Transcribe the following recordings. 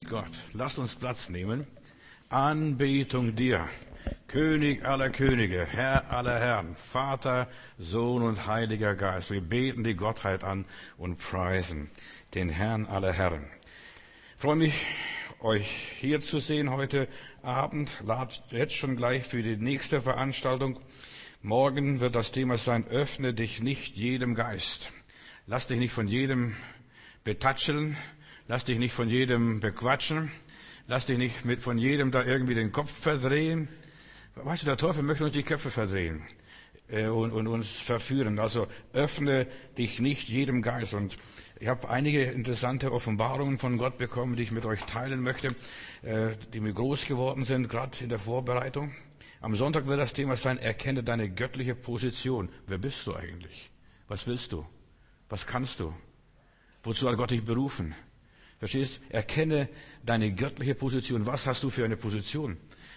Gott. Lasst uns Platz nehmen. Anbetung dir, König aller Könige, Herr aller Herren, Vater, Sohn und Heiliger Geist. Wir beten die Gottheit an und preisen den Herrn aller Herren. Ich freue mich, euch hier zu sehen heute Abend. Ladet jetzt schon gleich für die nächste Veranstaltung. Morgen wird das Thema sein, öffne dich nicht jedem Geist. Lass dich nicht von jedem betatscheln. Lass dich nicht von jedem bequatschen. Lass dich nicht von jedem da irgendwie den Kopf verdrehen. Weißt du, der Teufel möchte uns die Köpfe verdrehen und uns verführen. Also öffne dich nicht jedem Geist. Und ich habe einige interessante Offenbarungen von Gott bekommen, die ich mit euch teilen möchte, die mir groß geworden sind, gerade in der Vorbereitung. Am Sonntag wird das Thema sein, erkenne deine göttliche Position. Wer bist du eigentlich? Was willst du? Was kannst du? Wozu hat Gott dich berufen? Verstehst? Erkenne deine göttliche Position. Was hast du für eine Position?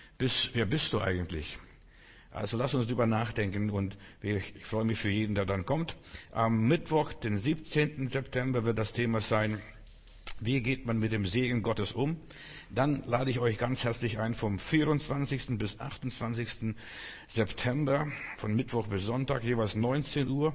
Wer bist du eigentlich? Also lass uns darüber nachdenken und ich freue mich für jeden, der dann kommt. Am Mittwoch, den 17. September, wird das Thema sein, wie geht man mit dem Segen Gottes um? Dann lade ich euch ganz herzlich ein vom 24. bis 28. September, von Mittwoch bis Sonntag, jeweils 19 Uhr,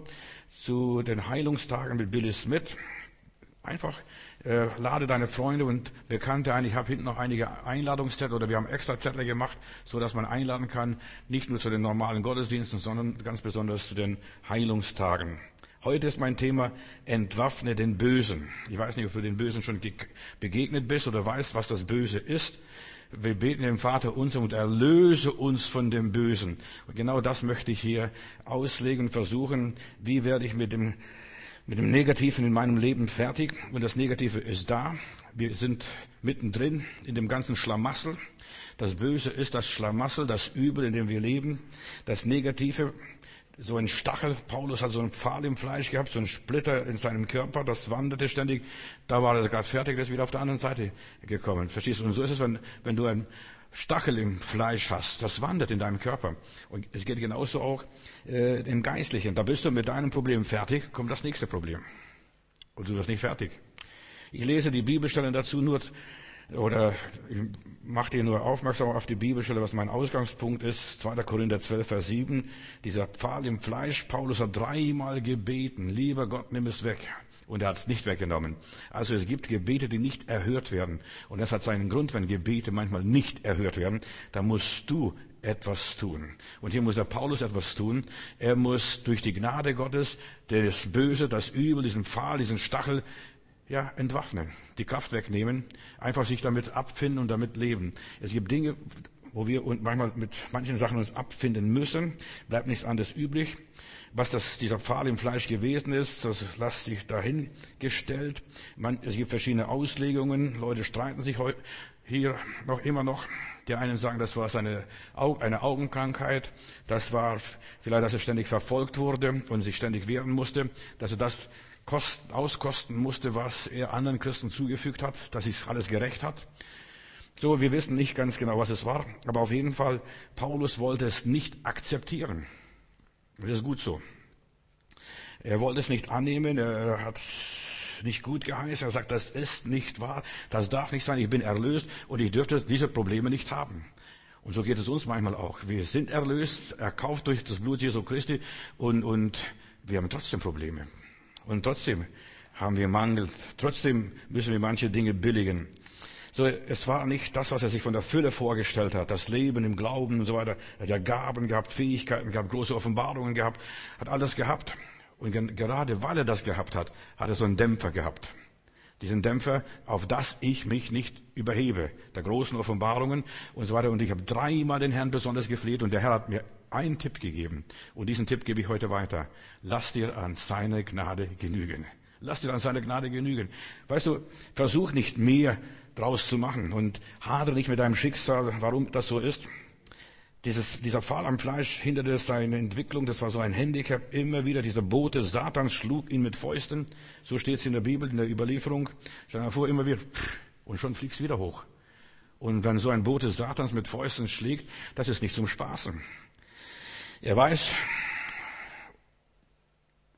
zu den Heilungstagen mit Billy Smith. Einfach lade deine Freunde und Bekannte ein. Ich habe hinten noch einige Einladungszettel oder wir haben extra Zettel gemacht, so dass man einladen kann, nicht nur zu den normalen Gottesdiensten, sondern ganz besonders zu den Heilungstagen. Heute ist mein Thema, entwaffne den Bösen. Ich weiß nicht, ob du den Bösen schon begegnet bist oder weißt, was das Böse ist. Wir beten dem Vater unser und erlöse uns von dem Bösen. Und genau das möchte ich hier auslegen und versuchen. Wie werde ich mit dem Negativen in meinem Leben fertig? Und das Negative ist da. Wir sind mittendrin in dem ganzen Schlamassel. Das Böse ist das Schlamassel, das Übel, in dem wir leben. Das Negative, so ein Stachel. Paulus hat so einen Pfahl im Fleisch gehabt, so einen Splitter in seinem Körper. Das wanderte ständig. Da war er gerade fertig, der ist wieder auf der anderen Seite gekommen. Verstehst du? Und so ist es, wenn du ein Stachel im Fleisch hast, das wandert in deinem Körper. Und es geht genauso auch im Geistlichen. Da bist du mit deinem Problem fertig, kommt das nächste Problem. Und du wirst nicht fertig. Ich lese die Bibelstellen dazu ich mache dir nur aufmerksam auf die Bibelstelle, was mein Ausgangspunkt ist. 2. Korinther 12, Vers 7. Dieser Pfahl im Fleisch, Paulus hat 3-mal gebeten, lieber Gott, nimm es weg. Und er hat es nicht weggenommen. Also es gibt Gebete, die nicht erhört werden. Und das hat seinen Grund, wenn Gebete manchmal nicht erhört werden, dann musst du etwas tun. Und hier muss der Paulus etwas tun. Er muss durch die Gnade Gottes das Böse, das Übel, diesen Pfahl, diesen Stachel, entwaffnen, die Kraft wegnehmen, einfach sich damit abfinden und damit leben. Es gibt Dinge, wo wir manchmal mit manchen Sachen uns abfinden müssen, bleibt nichts anderes übrig. Was dieser Pfahl im Fleisch gewesen ist, das lässt sich dahingestellt. Es gibt verschiedene Auslegungen, Leute streiten sich hier immer noch. Die einen sagen, das war eine Augenkrankheit, das war vielleicht, dass er ständig verfolgt wurde und sich ständig wehren musste, dass er das auskosten musste, was er anderen Christen zugefügt hat, dass sich alles gerecht hat. So, wir wissen nicht ganz genau, was es war, aber auf jeden Fall, Paulus wollte es nicht akzeptieren. Das ist gut so. Er wollte es nicht annehmen, er hat es nicht gut geheißen, er sagt, das ist nicht wahr, das darf nicht sein, ich bin erlöst und ich dürfte diese Probleme nicht haben. Und so geht es uns manchmal auch. Wir sind erlöst, erkauft durch das Blut Jesu Christi und wir haben trotzdem Probleme. Und trotzdem haben wir Mangel. Trotzdem müssen wir manche Dinge billigen. So, es war nicht das, was er sich von der Fülle vorgestellt hat. Das Leben im Glauben und so weiter. Er hat ja Gaben gehabt, Fähigkeiten gehabt, große Offenbarungen gehabt, hat alles gehabt. Und gerade weil er das gehabt hat, hat er so einen Dämpfer gehabt. Diesen Dämpfer, auf das ich mich nicht überhebe. Der großen Offenbarungen und so weiter. Und ich habe 3-mal den Herrn besonders gefleht und der Herr hat mir einen Tipp gegeben. Und diesen Tipp gebe ich heute weiter. Lass dir an seine Gnade genügen. Lass dir an seine Gnade genügen. Weißt du, versuch nicht mehr draus zu machen und hadere nicht mit deinem Schicksal, warum das so ist. Dieser Pfahl am Fleisch hinderte seine Entwicklung, das war so ein Handicap. Immer wieder dieser Bote Satans schlug ihn mit Fäusten. So steht es in der Bibel, in der Überlieferung. Stell dir vor, immer wieder, und schon fliegst du wieder hoch. Und wenn so ein Bote Satans mit Fäusten schlägt, das ist nicht zum Spaßen. Er weiß,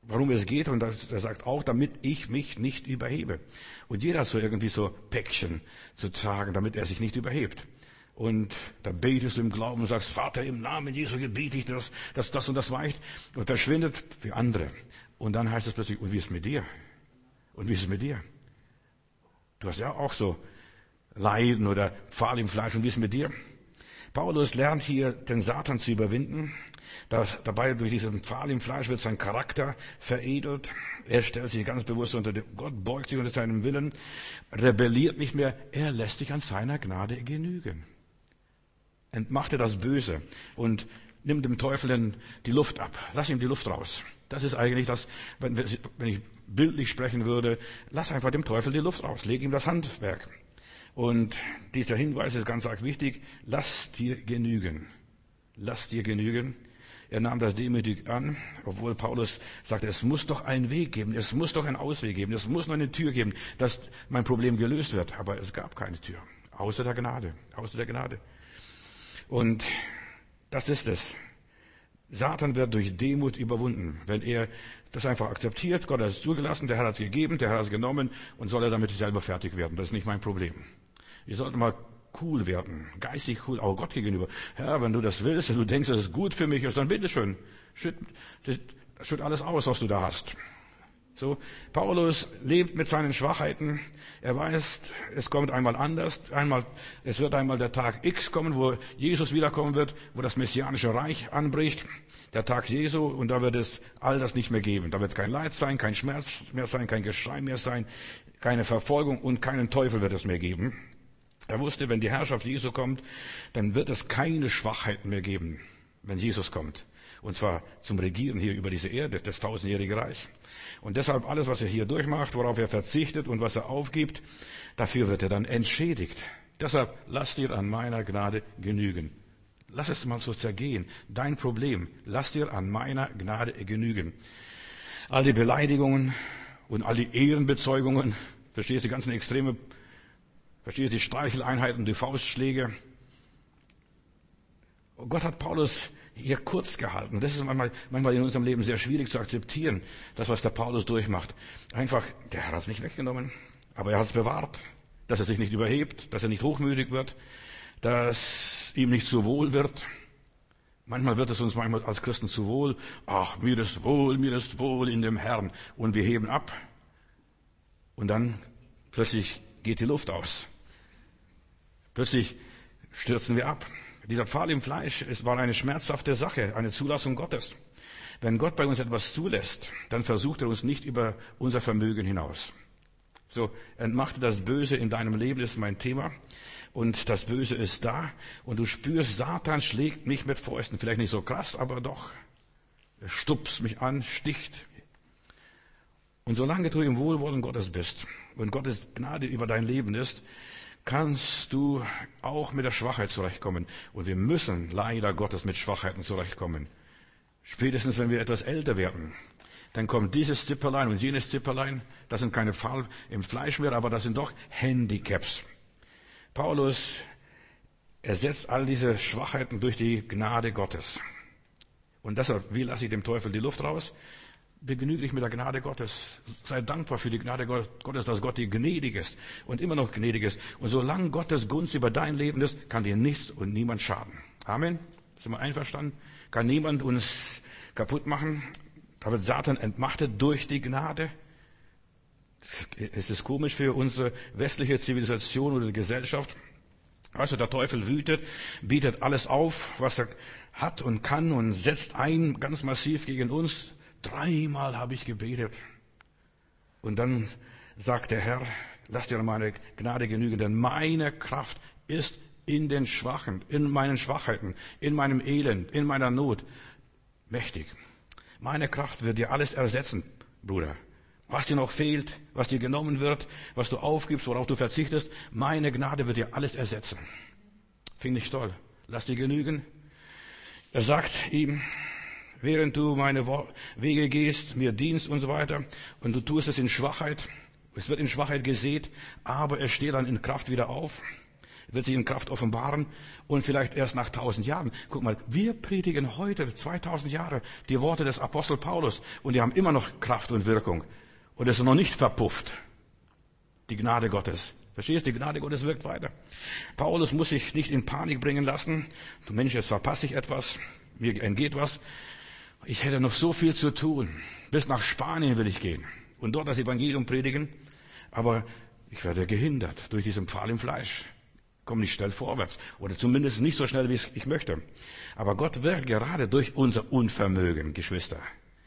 warum es geht. Und er sagt auch, damit ich mich nicht überhebe. Und jeder hat so irgendwie so Päckchen zu tragen, damit er sich nicht überhebt. Und da betest du im Glauben und sagst, Vater, im Namen Jesu gebiete ich, dass das und das weicht und verschwindet für andere. Und dann heißt es plötzlich, und wie ist es mit dir? Und wie ist es mit dir? Du hast ja auch so Leiden oder Pfahl im Fleisch. Und wie ist es mit dir? Paulus lernt hier, den Satan zu überwinden. Dabei durch diesen Pfahl im Fleisch wird sein Charakter veredelt. Er stellt sich ganz bewusst unter Gott, beugt sich unter seinem Willen, rebelliert nicht mehr. Er lässt sich an seiner Gnade genügen. Entmachte das Böse und nimm dem Teufel die Luft ab. Lass ihm die Luft raus. Das ist eigentlich das, wenn ich bildlich sprechen würde, lass einfach dem Teufel die Luft raus. Leg ihm das Handwerk. Und dieser Hinweis ist ganz arg wichtig. Lass dir genügen. Lass dir genügen. Er nahm das demütig an, obwohl Paulus sagte, es muss doch einen Weg geben, es muss doch einen Ausweg geben, es muss noch eine Tür geben, dass mein Problem gelöst wird. Aber es gab keine Tür. Außer der Gnade. Außer der Gnade. Und das ist es. Satan wird durch Demut überwunden, wenn er das einfach akzeptiert. Gott hat es zugelassen, der Herr hat es gegeben, der Herr hat es genommen und soll er damit selber fertig werden. Das ist nicht mein Problem. Wir sollten mal cool werden, geistig cool, auch Gott gegenüber. Herr, wenn du das willst, wenn du denkst, dass es gut für mich ist, dann bitteschön, schütt alles aus, was du da hast. So, Paulus lebt mit seinen Schwachheiten. Er weiß, es kommt einmal anders. Es wird einmal der Tag X kommen, wo Jesus wiederkommen wird, wo das messianische Reich anbricht. Der Tag Jesu, und da wird es all das nicht mehr geben. Da wird kein Leid sein, kein Schmerz mehr sein, kein Geschrei mehr sein, keine Verfolgung und keinen Teufel wird es mehr geben. Er wusste, wenn die Herrschaft Jesu kommt, dann wird es keine Schwachheiten mehr geben, wenn Jesus kommt. Und zwar zum Regieren hier über diese Erde, das 1000-jährige Reich. Und deshalb alles, was er hier durchmacht, worauf er verzichtet und was er aufgibt, dafür wird er dann entschädigt. Deshalb lass dir an meiner Gnade genügen. Lass es mal so zergehen. Dein Problem, lass dir an meiner Gnade genügen. All die Beleidigungen und all die Ehrenbezeugungen, verstehst du, die ganzen Extreme, verstehst du, die Streicheleinheiten, die Faustschläge. Und Gott hat Paulus hier kurz gehalten. Das ist manchmal in unserem Leben sehr schwierig zu akzeptieren, das, was der Paulus durchmacht. Einfach, der Herr hat es nicht weggenommen, aber er hat es bewahrt, dass er sich nicht überhebt, dass er nicht hochmütig wird, dass ihm nicht zu wohl wird. Manchmal wird es uns als Christen zu wohl. Ach, mir ist wohl in dem Herrn. Und wir heben ab. Und dann plötzlich geht die Luft aus. Plötzlich stürzen wir ab. Dieser Pfahl im Fleisch, es war eine schmerzhafte Sache, eine Zulassung Gottes. Wenn Gott bei uns etwas zulässt, dann versucht er uns nicht über unser Vermögen hinaus. So, entmachte das Böse in deinem Leben ist mein Thema. Und das Böse ist da. Und du spürst, Satan schlägt mich mit Fäusten. Vielleicht nicht so krass, aber doch. Er stupst mich an, sticht. Und solange du im Wohlwollen Gottes bist und Gottes Gnade über dein Leben ist, kannst du auch mit der Schwachheit zurechtkommen. Und wir müssen leider Gottes mit Schwachheiten zurechtkommen. Spätestens, wenn wir etwas älter werden. Dann kommt dieses Zipperlein und jenes Zipperlein. Das sind keine Pfahl im Fleisch mehr, aber das sind doch Handicaps. Paulus ersetzt all diese Schwachheiten durch die Gnade Gottes. Und deshalb, wie lasse ich dem Teufel die Luft raus? Begnüge dich mit der Gnade Gottes. Sei dankbar für die Gnade Gottes, dass Gott dir gnädig ist und immer noch gnädig ist. Und solange Gottes Gunst über dein Leben ist, kann dir nichts und niemand schaden. Amen. Sind wir einverstanden? Kann niemand uns kaputt machen. Da wird Satan entmachtet durch die Gnade. Es ist komisch für unsere westliche Zivilisation oder Gesellschaft. Also der Teufel wütet, bietet alles auf, was er hat und kann und setzt ein ganz massiv gegen uns. 3-mal habe ich gebetet. Und dann sagt der Herr, lass dir meine Gnade genügen, denn meine Kraft ist in den Schwachen, in meinen Schwachheiten, in meinem Elend, in meiner Not mächtig. Meine Kraft wird dir alles ersetzen, Bruder. Was dir noch fehlt, was dir genommen wird, was du aufgibst, worauf du verzichtest, meine Gnade wird dir alles ersetzen. Finde ich toll. Lass dir genügen. Er sagt ihm, während du meine Wege gehst, mir dienst und so weiter, und du tust es in Schwachheit, es wird in Schwachheit gesät, aber es steht dann in Kraft wieder auf. wird sich in Kraft offenbaren und vielleicht erst nach 1000 Jahren. Guck mal, wir predigen heute 2000 Jahre die Worte des Apostel Paulus und die haben immer noch Kraft und Wirkung und es ist noch nicht verpufft. Die Gnade Gottes. Verstehst du? Die Gnade Gottes wirkt weiter. Paulus muss sich nicht in Panik bringen lassen. Du Mensch, jetzt verpasse ich etwas. Mir entgeht was. Ich hätte noch so viel zu tun. Bis nach Spanien will ich gehen und dort das Evangelium predigen. Aber ich werde gehindert durch diesen Pfahl im Fleisch. Komme nicht schnell vorwärts. Oder zumindest nicht so schnell, wie ich möchte. Aber Gott wirkt gerade durch unser Unvermögen, Geschwister.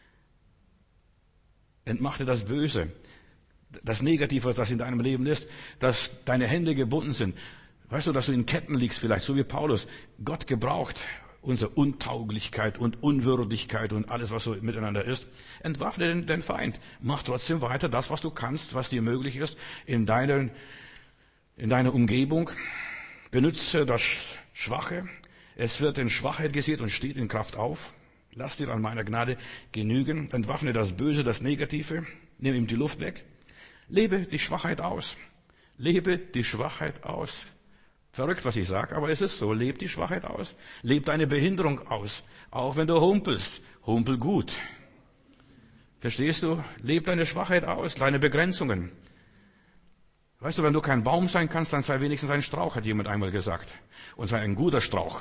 Entmachte das Böse. Das Negative, das in deinem Leben ist, dass deine Hände gebunden sind. Weißt du, dass du in Ketten liegst vielleicht, so wie Paulus. Gott gebraucht unsere Untauglichkeit und Unwürdigkeit und alles, was so miteinander ist. Entwaffne den Feind. Mach trotzdem weiter das, was du kannst, was dir möglich ist, in deiner Umgebung. Benütze das Schwache. Es wird in Schwachheit gesät und steht in Kraft auf. Lass dir an meiner Gnade genügen. Entwaffne das Böse, das Negative. Nimm ihm die Luft weg. Lebe die Schwachheit aus. Lebe die Schwachheit aus. Verrückt, was ich sage, aber es ist so. Leb die Schwachheit aus. Leb deine Behinderung aus. Auch wenn du humpelst. Humpel gut. Verstehst du? Leb deine Schwachheit aus, deine Begrenzungen. Weißt du, wenn du kein Baum sein kannst, dann sei wenigstens ein Strauch, hat jemand einmal gesagt. Und sei ein guter Strauch.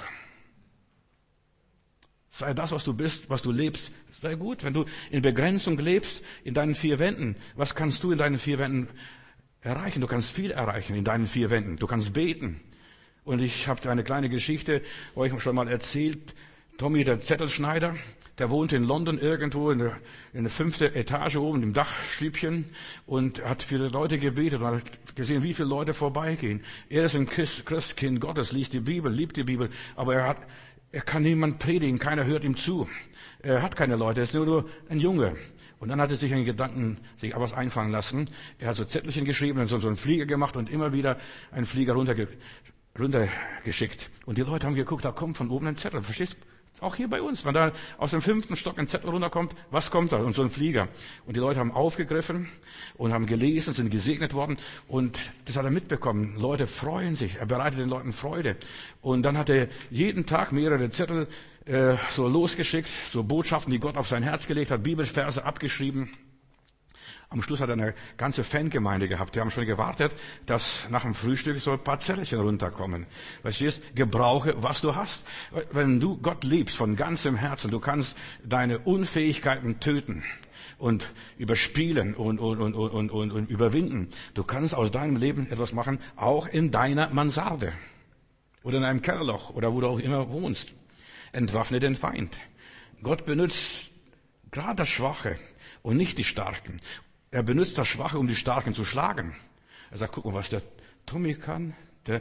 Sei das, was du bist, was du lebst, sei gut. Wenn du in Begrenzung lebst, in deinen 4 Wänden, was kannst du in deinen 4 Wänden erreichen? Du kannst viel erreichen in deinen 4 Wänden. Du kannst beten. Und ich habe eine kleine Geschichte, euch schon mal erzählt. Tommy, der Zettelschneider, der wohnte in London irgendwo in der 5. Etage oben im Dachstübchen und hat für die Leute gebetet und hat gesehen, wie viele Leute vorbeigehen. Er ist ein Christkind Gottes, liest die Bibel, liebt die Bibel, aber er kann niemand predigen, keiner hört ihm zu. Er hat keine Leute, er ist nur ein Junge. Und dann hat er sich einen Gedanken, sich was einfallen lassen. Er hat so Zettelchen geschrieben und so einen Flieger gemacht und immer wieder einen Flieger runtergeschickt. Und die Leute haben geguckt, da kommt von oben ein Zettel. Verstehst du? Auch hier bei uns. Wenn da aus dem 5. Stock ein Zettel runterkommt, was kommt da? Und so ein Flieger. Und die Leute haben aufgegriffen und haben gelesen, sind gesegnet worden. Und das hat er mitbekommen. Leute freuen sich. Er bereitet den Leuten Freude. Und dann hat er jeden Tag mehrere Zettel so losgeschickt, so Botschaften, die Gott auf sein Herz gelegt hat, Bibelverse abgeschrieben. Am Schluss hat er eine ganze Fangemeinde gehabt. Die haben schon gewartet, dass nach dem Frühstück so ein paar Zettelchen runterkommen. Verstehst? Gebrauche, was du hast. Wenn du Gott liebst von ganzem Herzen, du kannst deine Unfähigkeiten töten und überspielen und überwinden. Du kannst aus deinem Leben etwas machen, auch in deiner Mansarde oder in einem Kellerloch oder wo du auch immer wohnst. Entwaffne den Feind. Gott benutzt gerade das Schwache und nicht die Starken. Er benutzt das Schwache, um die Starken zu schlagen. Er sagt, guck mal, was der Tommy kann,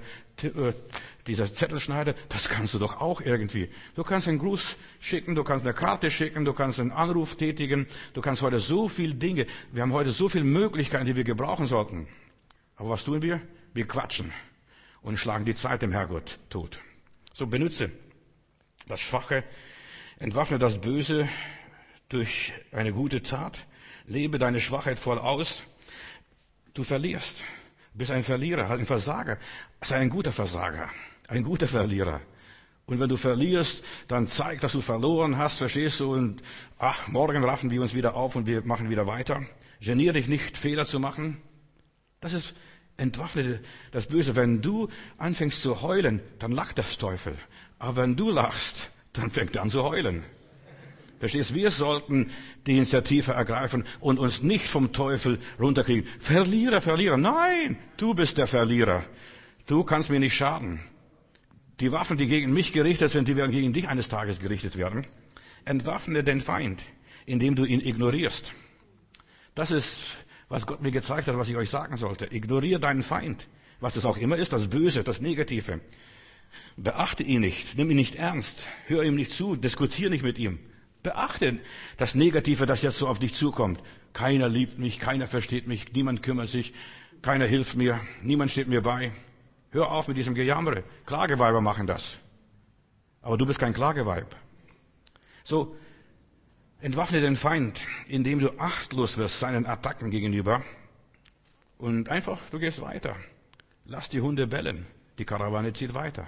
dieser Zettelschneider, das kannst du doch auch irgendwie. Du kannst einen Gruß schicken, du kannst eine Karte schicken, du kannst einen Anruf tätigen, du kannst heute so viele Dinge, wir haben heute so viele Möglichkeiten, die wir gebrauchen sollten. Aber was tun wir? Wir quatschen und schlagen die Zeit dem Herrgott tot. So benutze das Schwache, entwaffne das Böse durch eine gute Tat. Lebe deine Schwachheit voll aus. Du verlierst. Bist ein Verlierer, ein Versager. Sei ein guter Versager, ein guter Verlierer. Und wenn du verlierst, dann zeig, dass du verloren hast, verstehst du? Und morgen raffen wir uns wieder auf und wir machen wieder weiter. Genier dich nicht, Fehler zu machen. Das ist, entwaffne das Böse. Wenn du anfängst zu heulen, dann lacht der Teufel. Aber wenn du lachst, dann fängt er an zu heulen. Verstehst? Wir sollten die Initiative ergreifen und uns nicht vom Teufel runterkriegen. Verlierer, Verlierer. Nein, du bist der Verlierer. Du kannst mir nicht schaden. Die Waffen, die gegen mich gerichtet sind, die werden gegen dich eines Tages gerichtet werden. Entwaffne den Feind, indem du ihn ignorierst. Das ist, was Gott mir gezeigt hat, was ich euch sagen sollte. Ignoriere deinen Feind. Was es auch immer ist, das Böse, das Negative. Beachte ihn nicht, nimm ihn nicht ernst, hör ihm nicht zu, diskutiere nicht mit ihm. Beachte das Negative, das jetzt so auf dich zukommt. Keiner liebt mich, keiner versteht mich, niemand kümmert sich, keiner hilft mir, niemand steht mir bei. Hör auf mit diesem Gejammere. Klageweiber machen das. Aber du bist kein Klageweib. So, entwaffne den Feind, indem du achtlos wirst seinen Attacken gegenüber. Und einfach, du gehst weiter. Lass die Hunde bellen. Die Karawane zieht weiter.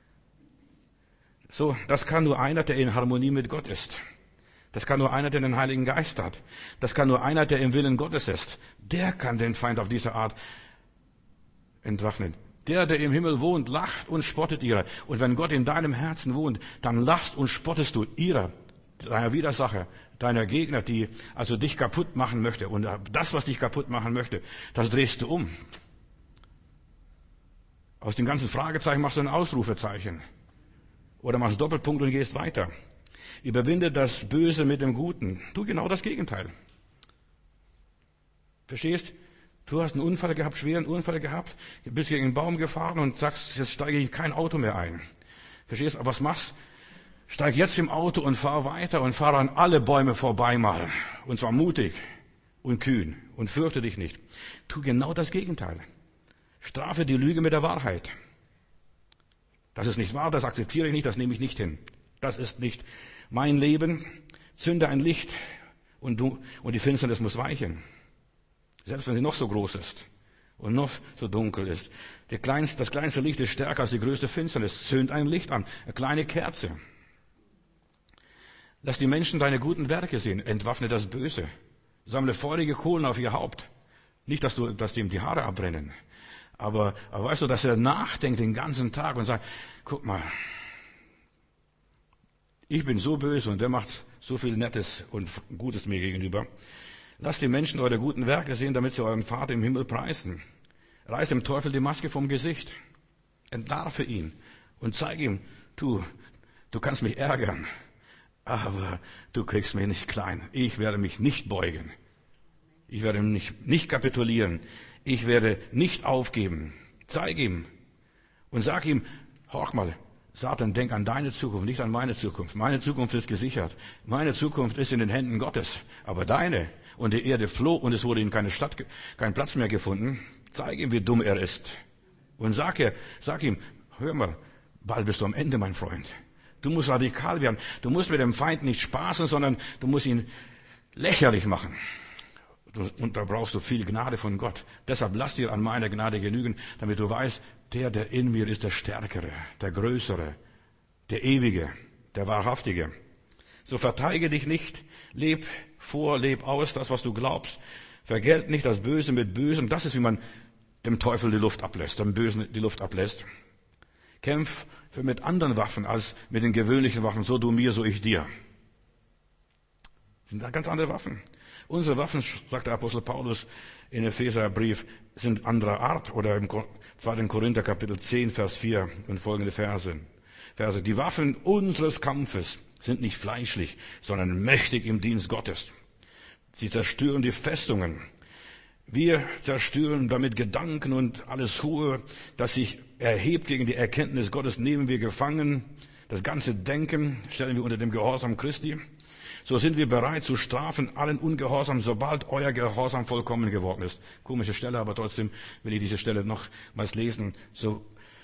So, das kann nur einer, der in Harmonie mit Gott ist. Das kann nur einer, der den Heiligen Geist hat. Das kann nur einer, der im Willen Gottes ist. Der kann den Feind auf diese Art entwaffnen. Der im Himmel wohnt, lacht und spottet ihrer. Und wenn Gott in deinem Herzen wohnt, dann lachst und spottest du ihrer, deiner Widersacher, deiner Gegner, die also dich kaputt machen möchte. Und das, was dich kaputt machen möchte, das drehst du um. Aus dem ganzen Fragezeichen machst du ein Ausrufezeichen. Oder machst Doppelpunkt und gehst weiter. Überwinde das Böse mit dem Guten. Tu genau das Gegenteil. Verstehst? Du hast einen Unfall gehabt, schweren Unfall gehabt, bist gegen einen Baum gefahren und sagst, jetzt steige ich in kein Auto mehr ein. Verstehst? Aber was machst? Steig jetzt im Auto und fahr weiter und fahr an alle Bäume vorbei mal. Und zwar mutig und kühn und fürchte dich nicht. Tu genau das Gegenteil. Strafe die Lüge mit der Wahrheit. Das ist nicht wahr, das akzeptiere ich nicht, das nehme ich nicht hin. Das ist nicht mein Leben. Zünde ein Licht und die Finsternis muss weichen. Selbst wenn sie noch so groß ist und noch so dunkel ist. Das kleinste Licht ist stärker als die größte Finsternis. Zünd ein Licht an, eine kleine Kerze. Lass die Menschen deine guten Werke sehen. Entwaffne das Böse. Sammle feurige Kohlen auf ihr Haupt. Nicht, dass dem die Haare abbrennen. Aber weißt du, dass er nachdenkt den ganzen Tag und sagt, guck mal, ich bin so böse und der macht so viel Nettes und Gutes mir gegenüber. Lasst die Menschen eure guten Werke sehen, damit sie euren Vater im Himmel preisen. Reiß dem Teufel die Maske vom Gesicht. Entlarve ihn und zeig ihm, du kannst mich ärgern, aber du kriegst mich nicht klein. Ich werde mich nicht beugen. Ich werde nicht kapitulieren. Ich werde nicht aufgeben. Zeig ihm und sag ihm, horch mal, Satan, denk an deine Zukunft, nicht an meine Zukunft. Meine Zukunft ist gesichert. Meine Zukunft ist in den Händen Gottes. Aber deine, und die Erde floh und es wurde in kein Platz mehr gefunden. Zeig ihm, wie dumm er ist. Und sag ihm, hör mal, bald bist du am Ende, mein Freund. Du musst radikal werden. Du musst mit dem Feind nicht spaßen, sondern du musst ihn lächerlich machen. Und da brauchst du viel Gnade von Gott. Deshalb lass dir an meiner Gnade genügen, damit du weißt, der in mir ist, der Stärkere, der Größere, der Ewige, der Wahrhaftige. So verteidige dich nicht, leb aus, das, was du glaubst. Vergelt nicht das Böse mit Bösem. Das ist, wie man dem Teufel die Luft ablässt, dem Bösen die Luft ablässt. Kämpf mit anderen Waffen als mit den gewöhnlichen Waffen. So du mir, so ich dir. Das sind ganz andere Waffen. Unsere Waffen, sagt der Apostel Paulus in Epheserbrief, sind anderer Art. Oder im 2. Korinther Kapitel 10, Vers 4 und folgende Verse. Die Waffen unseres Kampfes sind nicht fleischlich, sondern mächtig im Dienst Gottes. Sie zerstören die Festungen. Wir zerstören damit Gedanken und alles Hohe, das sich erhebt gegen die Erkenntnis Gottes, nehmen wir gefangen. Das ganze Denken stellen wir unter dem Gehorsam Christi. So sind wir bereit zu strafen allen Ungehorsam, sobald euer Gehorsam vollkommen geworden ist. Komische Stelle, aber trotzdem will ich diese Stelle nochmals lesen. So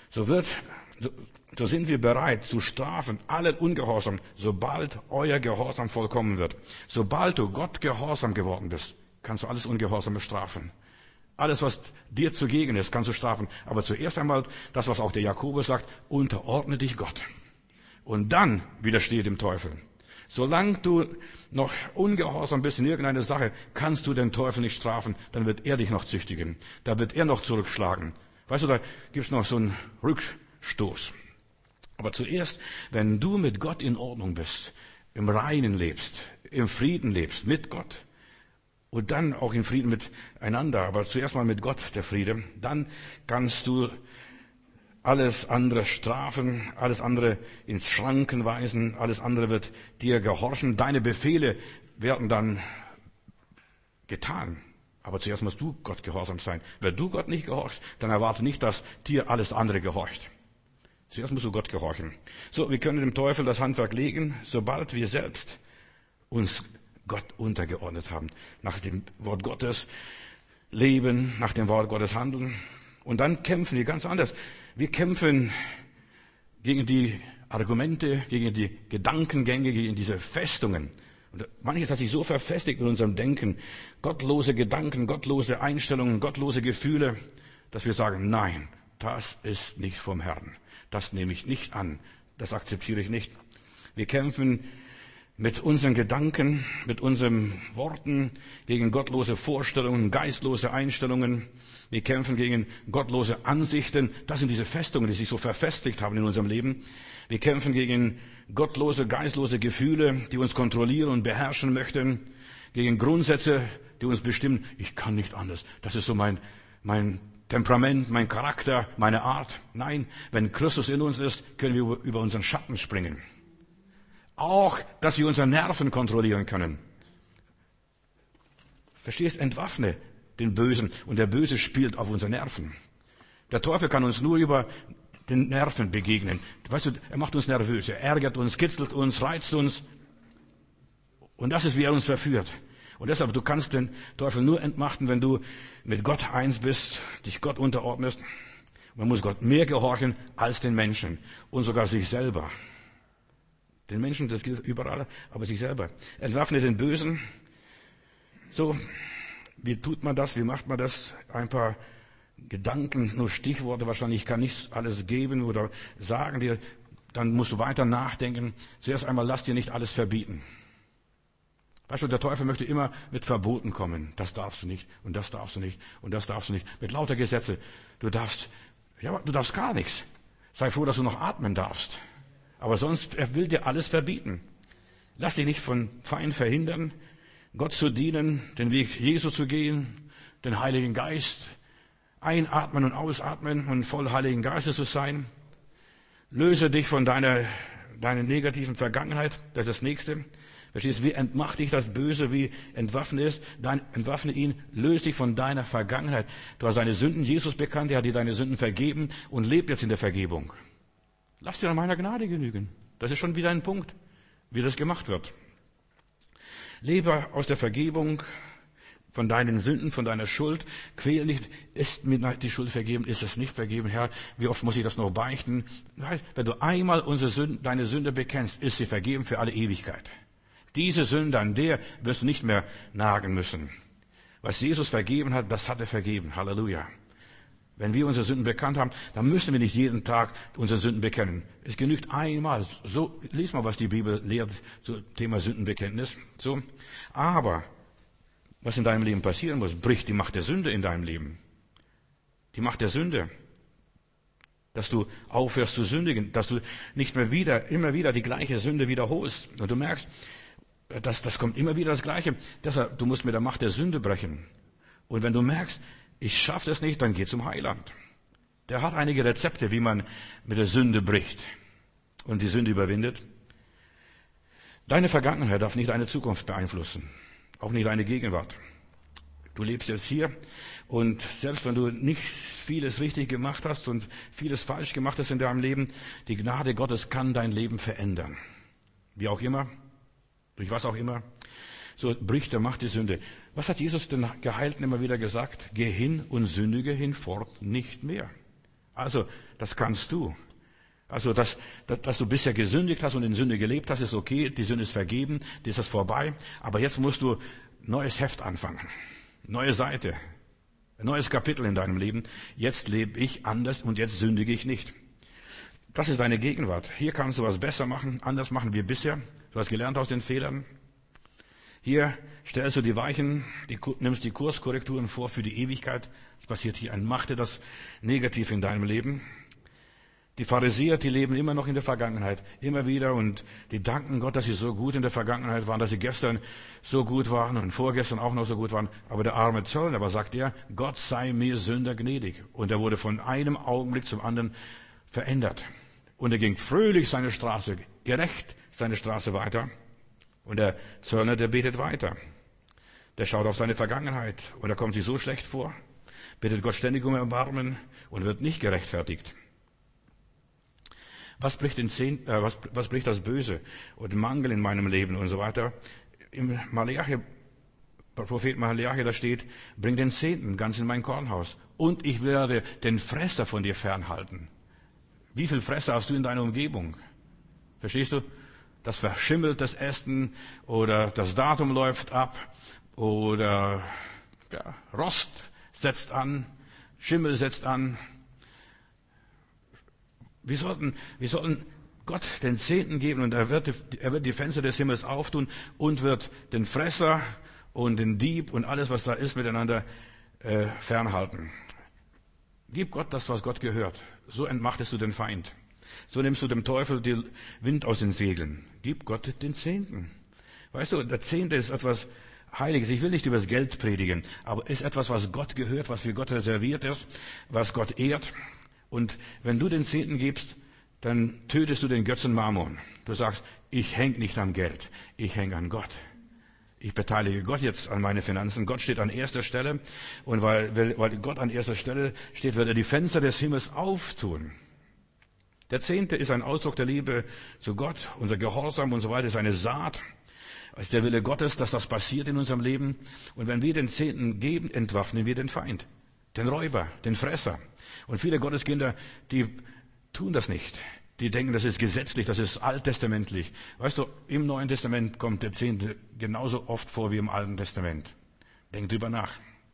sind wir bereit zu strafen allen Ungehorsam, sobald euer Gehorsam vollkommen wird. Sobald du Gott gehorsam geworden bist, kannst du alles Ungehorsame strafen. Alles, was dir zugegen ist, kannst du strafen. Aber zuerst einmal, das, was auch der Jakobus sagt, unterordne dich Gott. Und dann widerstehe dem Teufel. Solange du noch ungehorsam bist in irgendeiner Sache, kannst du den Teufel nicht strafen, dann wird er dich noch züchtigen. Da wird er noch zurückschlagen. Weißt du, da gibt's noch so einen Rückstoß. Aber zuerst, wenn du mit Gott in Ordnung bist, im Reinen lebst, im Frieden lebst, mit Gott, und dann auch in Frieden miteinander, aber zuerst mal mit Gott der Friede, dann kannst du alles andere strafen, alles andere ins Schranken weisen, alles andere wird dir gehorchen. Deine Befehle werden dann getan. Aber zuerst musst du Gott gehorsam sein. Wenn du Gott nicht gehorchst, dann erwarte nicht, dass dir alles andere gehorcht. Zuerst musst du Gott gehorchen. So, wir können dem Teufel das Handwerk legen, sobald wir selbst uns Gott untergeordnet haben. Nach dem Wort Gottes leben, nach dem Wort Gottes handeln. Und dann kämpfen wir ganz anders. Wir kämpfen gegen die Argumente, gegen die Gedankengänge, gegen diese Festungen. Und manches hat sich so verfestigt in unserem Denken. Gottlose Gedanken, gottlose Einstellungen, gottlose Gefühle, dass wir sagen, nein, das ist nicht vom Herrn. Das nehme ich nicht an. Das akzeptiere ich nicht. Wir kämpfen mit unseren Gedanken, mit unseren Worten gegen gottlose Vorstellungen, geistlose Einstellungen. Wir kämpfen gegen gottlose Ansichten. Das sind diese Festungen, die sich so verfestigt haben in unserem Leben. Wir kämpfen gegen gottlose, geistlose Gefühle, die uns kontrollieren und beherrschen möchten. Gegen Grundsätze, die uns bestimmen. Ich kann nicht anders. Das ist so mein Temperament, mein Charakter, meine Art. Nein, wenn Christus in uns ist, können wir über unseren Schatten springen. Auch, dass wir unsere Nerven kontrollieren können. Verstehst? Entwaffne den Bösen. Und der Böse spielt auf unsere Nerven. Der Teufel kann uns nur über den Nerven begegnen. Weißt du, er macht uns nervös. Er ärgert uns, kitzelt uns, reizt uns. Und das ist, wie er uns verführt. Und deshalb, du kannst den Teufel nur entmachten, wenn du mit Gott eins bist, dich Gott unterordnest. Man muss Gott mehr gehorchen als den Menschen und sogar sich selber. Den Menschen, das gilt überall, aber sich selber. Entwaffne den Bösen. So, wie tut man das? Wie macht man das? Ein paar Gedanken, nur Stichworte wahrscheinlich. Ich kann nicht alles geben oder sagen dir. Dann musst du weiter nachdenken. Zuerst einmal, lass dir nicht alles verbieten. Weißt du, der Teufel möchte immer mit Verboten kommen. Das darfst du nicht und das darfst du nicht und das darfst du nicht. Mit lauter Gesetze. Du darfst gar nichts. Sei froh, dass du noch atmen darfst. Aber sonst, er will dir alles verbieten. Lass dich nicht von Feind verhindern, Gott zu dienen, den Weg Jesu zu gehen, den Heiligen Geist einatmen und ausatmen und voll Heiligen Geistes zu sein. Löse dich von deiner negativen Vergangenheit. Das ist das Nächste. Verstehst du, wie entmacht dich das Böse, wie entwaffne ihn, löse dich von deiner Vergangenheit. Du hast deine Sünden Jesus bekannt, er hat dir deine Sünden vergeben und lebt jetzt in der Vergebung. Lass dir an meiner Gnade genügen. Das ist schon wieder ein Punkt, wie das gemacht wird. Lebe aus der Vergebung von deinen Sünden, von deiner Schuld. Quäl nicht, ist mir die Schuld vergeben, ist es nicht vergeben, Herr? Wie oft muss ich das noch beichten? Nein, wenn du einmal deine Sünde bekennst, ist sie vergeben für alle Ewigkeit. Diese Sünde, an der wirst du nicht mehr nagen müssen. Was Jesus vergeben hat, das hat er vergeben. Halleluja. Wenn wir unsere Sünden bekannt haben, dann müssen wir nicht jeden Tag unsere Sünden bekennen. Es genügt einmal. So, lies mal, was die Bibel lehrt zum Thema Sündenbekenntnis. So. Aber, was in deinem Leben passieren muss, bricht die Macht der Sünde in deinem Leben. Die Macht der Sünde. Dass du aufhörst zu sündigen, dass du nicht mehr immer wieder die gleiche Sünde wiederholst. Und du merkst, das kommt immer wieder das Gleiche. Deshalb, du musst mit der Macht der Sünde brechen. Und wenn du merkst, ich schaffe das nicht, dann geh zum Heiland. Der hat einige Rezepte, wie man mit der Sünde bricht und die Sünde überwindet. Deine Vergangenheit darf nicht deine Zukunft beeinflussen, auch nicht deine Gegenwart. Du lebst jetzt hier und selbst wenn du nicht vieles richtig gemacht hast und vieles falsch gemacht hast in deinem Leben, die Gnade Gottes kann dein Leben verändern. Wie auch immer, durch was auch immer. So bricht der Macht die Sünde. Was hat Jesus den Geheilten immer wieder gesagt? Geh hin und sündige hinfort nicht mehr. Also, das kannst du. Also, dass du bisher gesündigt hast und in Sünde gelebt hast, ist okay. Die Sünde ist vergeben, die ist das vorbei. Aber jetzt musst du neues Heft anfangen. Neue Seite. Ein neues Kapitel in deinem Leben. Jetzt lebe ich anders und jetzt sündige ich nicht. Das ist deine Gegenwart. Hier kannst du was besser machen, anders machen wie bisher. Du hast gelernt aus den Fehlern. Hier stellst du die Weichen, nimmst die Kurskorrekturen vor für die Ewigkeit. Es passiert hier ein Machte das negativ in deinem Leben. Die Pharisäer, die leben immer noch in der Vergangenheit, immer wieder und die danken Gott, dass sie so gut in der Vergangenheit waren, dass sie gestern so gut waren und vorgestern auch noch so gut waren. Aber der arme Zöllner, was sagt er? Gott sei mir Sünder gnädig. Und er wurde von einem Augenblick zum anderen verändert. Und er ging fröhlich seine Straße, gerecht seine Straße weiter. Und der Zöllner, der betet weiter. Der schaut auf seine Vergangenheit und er kommt sich so schlecht vor, bittet Gott ständig um Erbarmen und wird nicht gerechtfertigt. Was bricht das Böse und Mangel in meinem Leben und so weiter? Im Prophet Malachi, da steht, bring den Zehnten ganz in mein Kornhaus und ich werde den Fresser von dir fernhalten. Wie viel Fresser hast du in deiner Umgebung? Verstehst du? Das verschimmelt das Essen oder das Datum läuft ab oder Rost setzt an, Schimmel setzt an. Wir sollten Gott den Zehnten geben und er wird die Fenster des Himmels auftun und wird den Fresser und den Dieb und alles, was da ist, miteinander fernhalten. Gib Gott das, was Gott gehört. So entmachtest du den Feind. So nimmst du dem Teufel den Wind aus den Segeln. Gib Gott den Zehnten. Weißt du, der Zehnte ist etwas Heiliges. Ich will nicht über das Geld predigen, aber ist etwas, was Gott gehört, was für Gott reserviert ist, was Gott ehrt. Und wenn du den Zehnten gibst, dann tötest du den Götzen Mammon. Du sagst, ich hänge nicht am Geld, ich hänge an Gott. Ich beteilige Gott jetzt an meine Finanzen. Gott steht an erster Stelle. Und weil Gott an erster Stelle steht, wird er die Fenster des Himmels auftun. Der Zehnte ist ein Ausdruck der Liebe zu Gott. Unser Gehorsam und so weiter ist eine Saat. Es ist der Wille Gottes, dass das passiert in unserem Leben. Und wenn wir den Zehnten geben, entwaffnen wir den Feind, den Räuber, den Fresser. Und viele Gotteskinder, die tun das nicht. Die denken, das ist gesetzlich, das ist alttestamentlich. Weißt du, im Neuen Testament kommt der Zehnte genauso oft vor wie im Alten Testament. Denk drüber nach.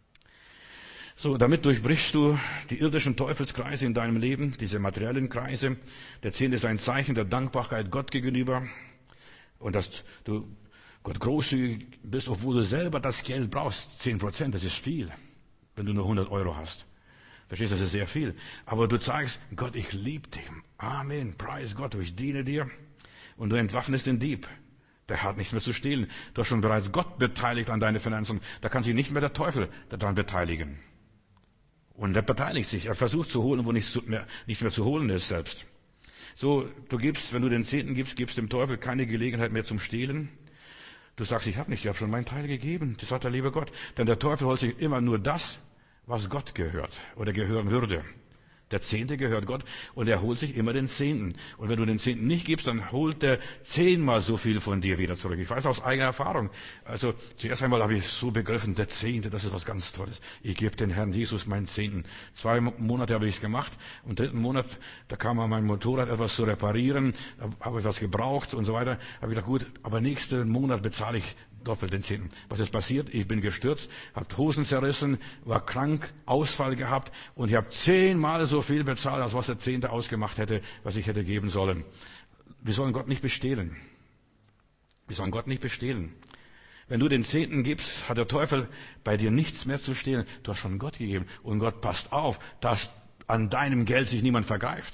So, damit durchbrichst du die irdischen Teufelskreise in deinem Leben, diese materiellen Kreise. Der Zehnte ist ein Zeichen der Dankbarkeit Gott gegenüber. Und dass du Gott großzügig bist, obwohl du selber das Geld brauchst. 10%, das ist viel, wenn du nur 100 Euro hast. Verstehst du, das ist sehr viel. Aber du zeigst, Gott, ich liebe dich. Amen. Preis Gott, ich diene dir. Und du entwaffnest den Dieb. Der hat nichts mehr zu stehlen. Du hast schon bereits Gott beteiligt an deine Finanzen. Da kann sich nicht mehr der Teufel daran beteiligen. Und er beteiligt sich. Er versucht zu holen, wo nichts mehr zu holen ist selbst. So, du gibst, wenn du den Zehnten gibst, gibst dem Teufel keine Gelegenheit mehr zum Stehlen. Du sagst, ich habe schon meinen Teil gegeben. Das hat der liebe Gott. Denn der Teufel holt sich immer nur das, was Gott gehört oder gehören würde. Der Zehnte gehört Gott und er holt sich immer den Zehnten. Und wenn du den Zehnten nicht gibst, dann holt er 10-mal so viel von dir wieder zurück. Ich weiß aus eigener Erfahrung. Also zuerst einmal habe ich so begriffen, der Zehnte, das ist was ganz Tolles. Ich gebe den Herrn Jesus meinen Zehnten. 2 Monate habe ich es gemacht. Und 3. Monat, da kam an mein Motorrad etwas zu reparieren. Da habe ich was gebraucht und so weiter. Habe ich gedacht, gut, aber nächsten Monat bezahle ich doppelt den Zehnten. Was ist passiert? Ich bin gestürzt, habe Hosen zerrissen, war krank, Ausfall gehabt und ich habe 10-mal so viel bezahlt, als was der Zehnte ausgemacht hätte, was ich hätte geben sollen. Wir sollen Gott nicht bestehlen. Wir sollen Gott nicht bestehlen. Wenn du den Zehnten gibst, hat der Teufel bei dir nichts mehr zu stehlen. Du hast schon Gott gegeben und Gott passt auf, dass an deinem Geld sich niemand vergreift.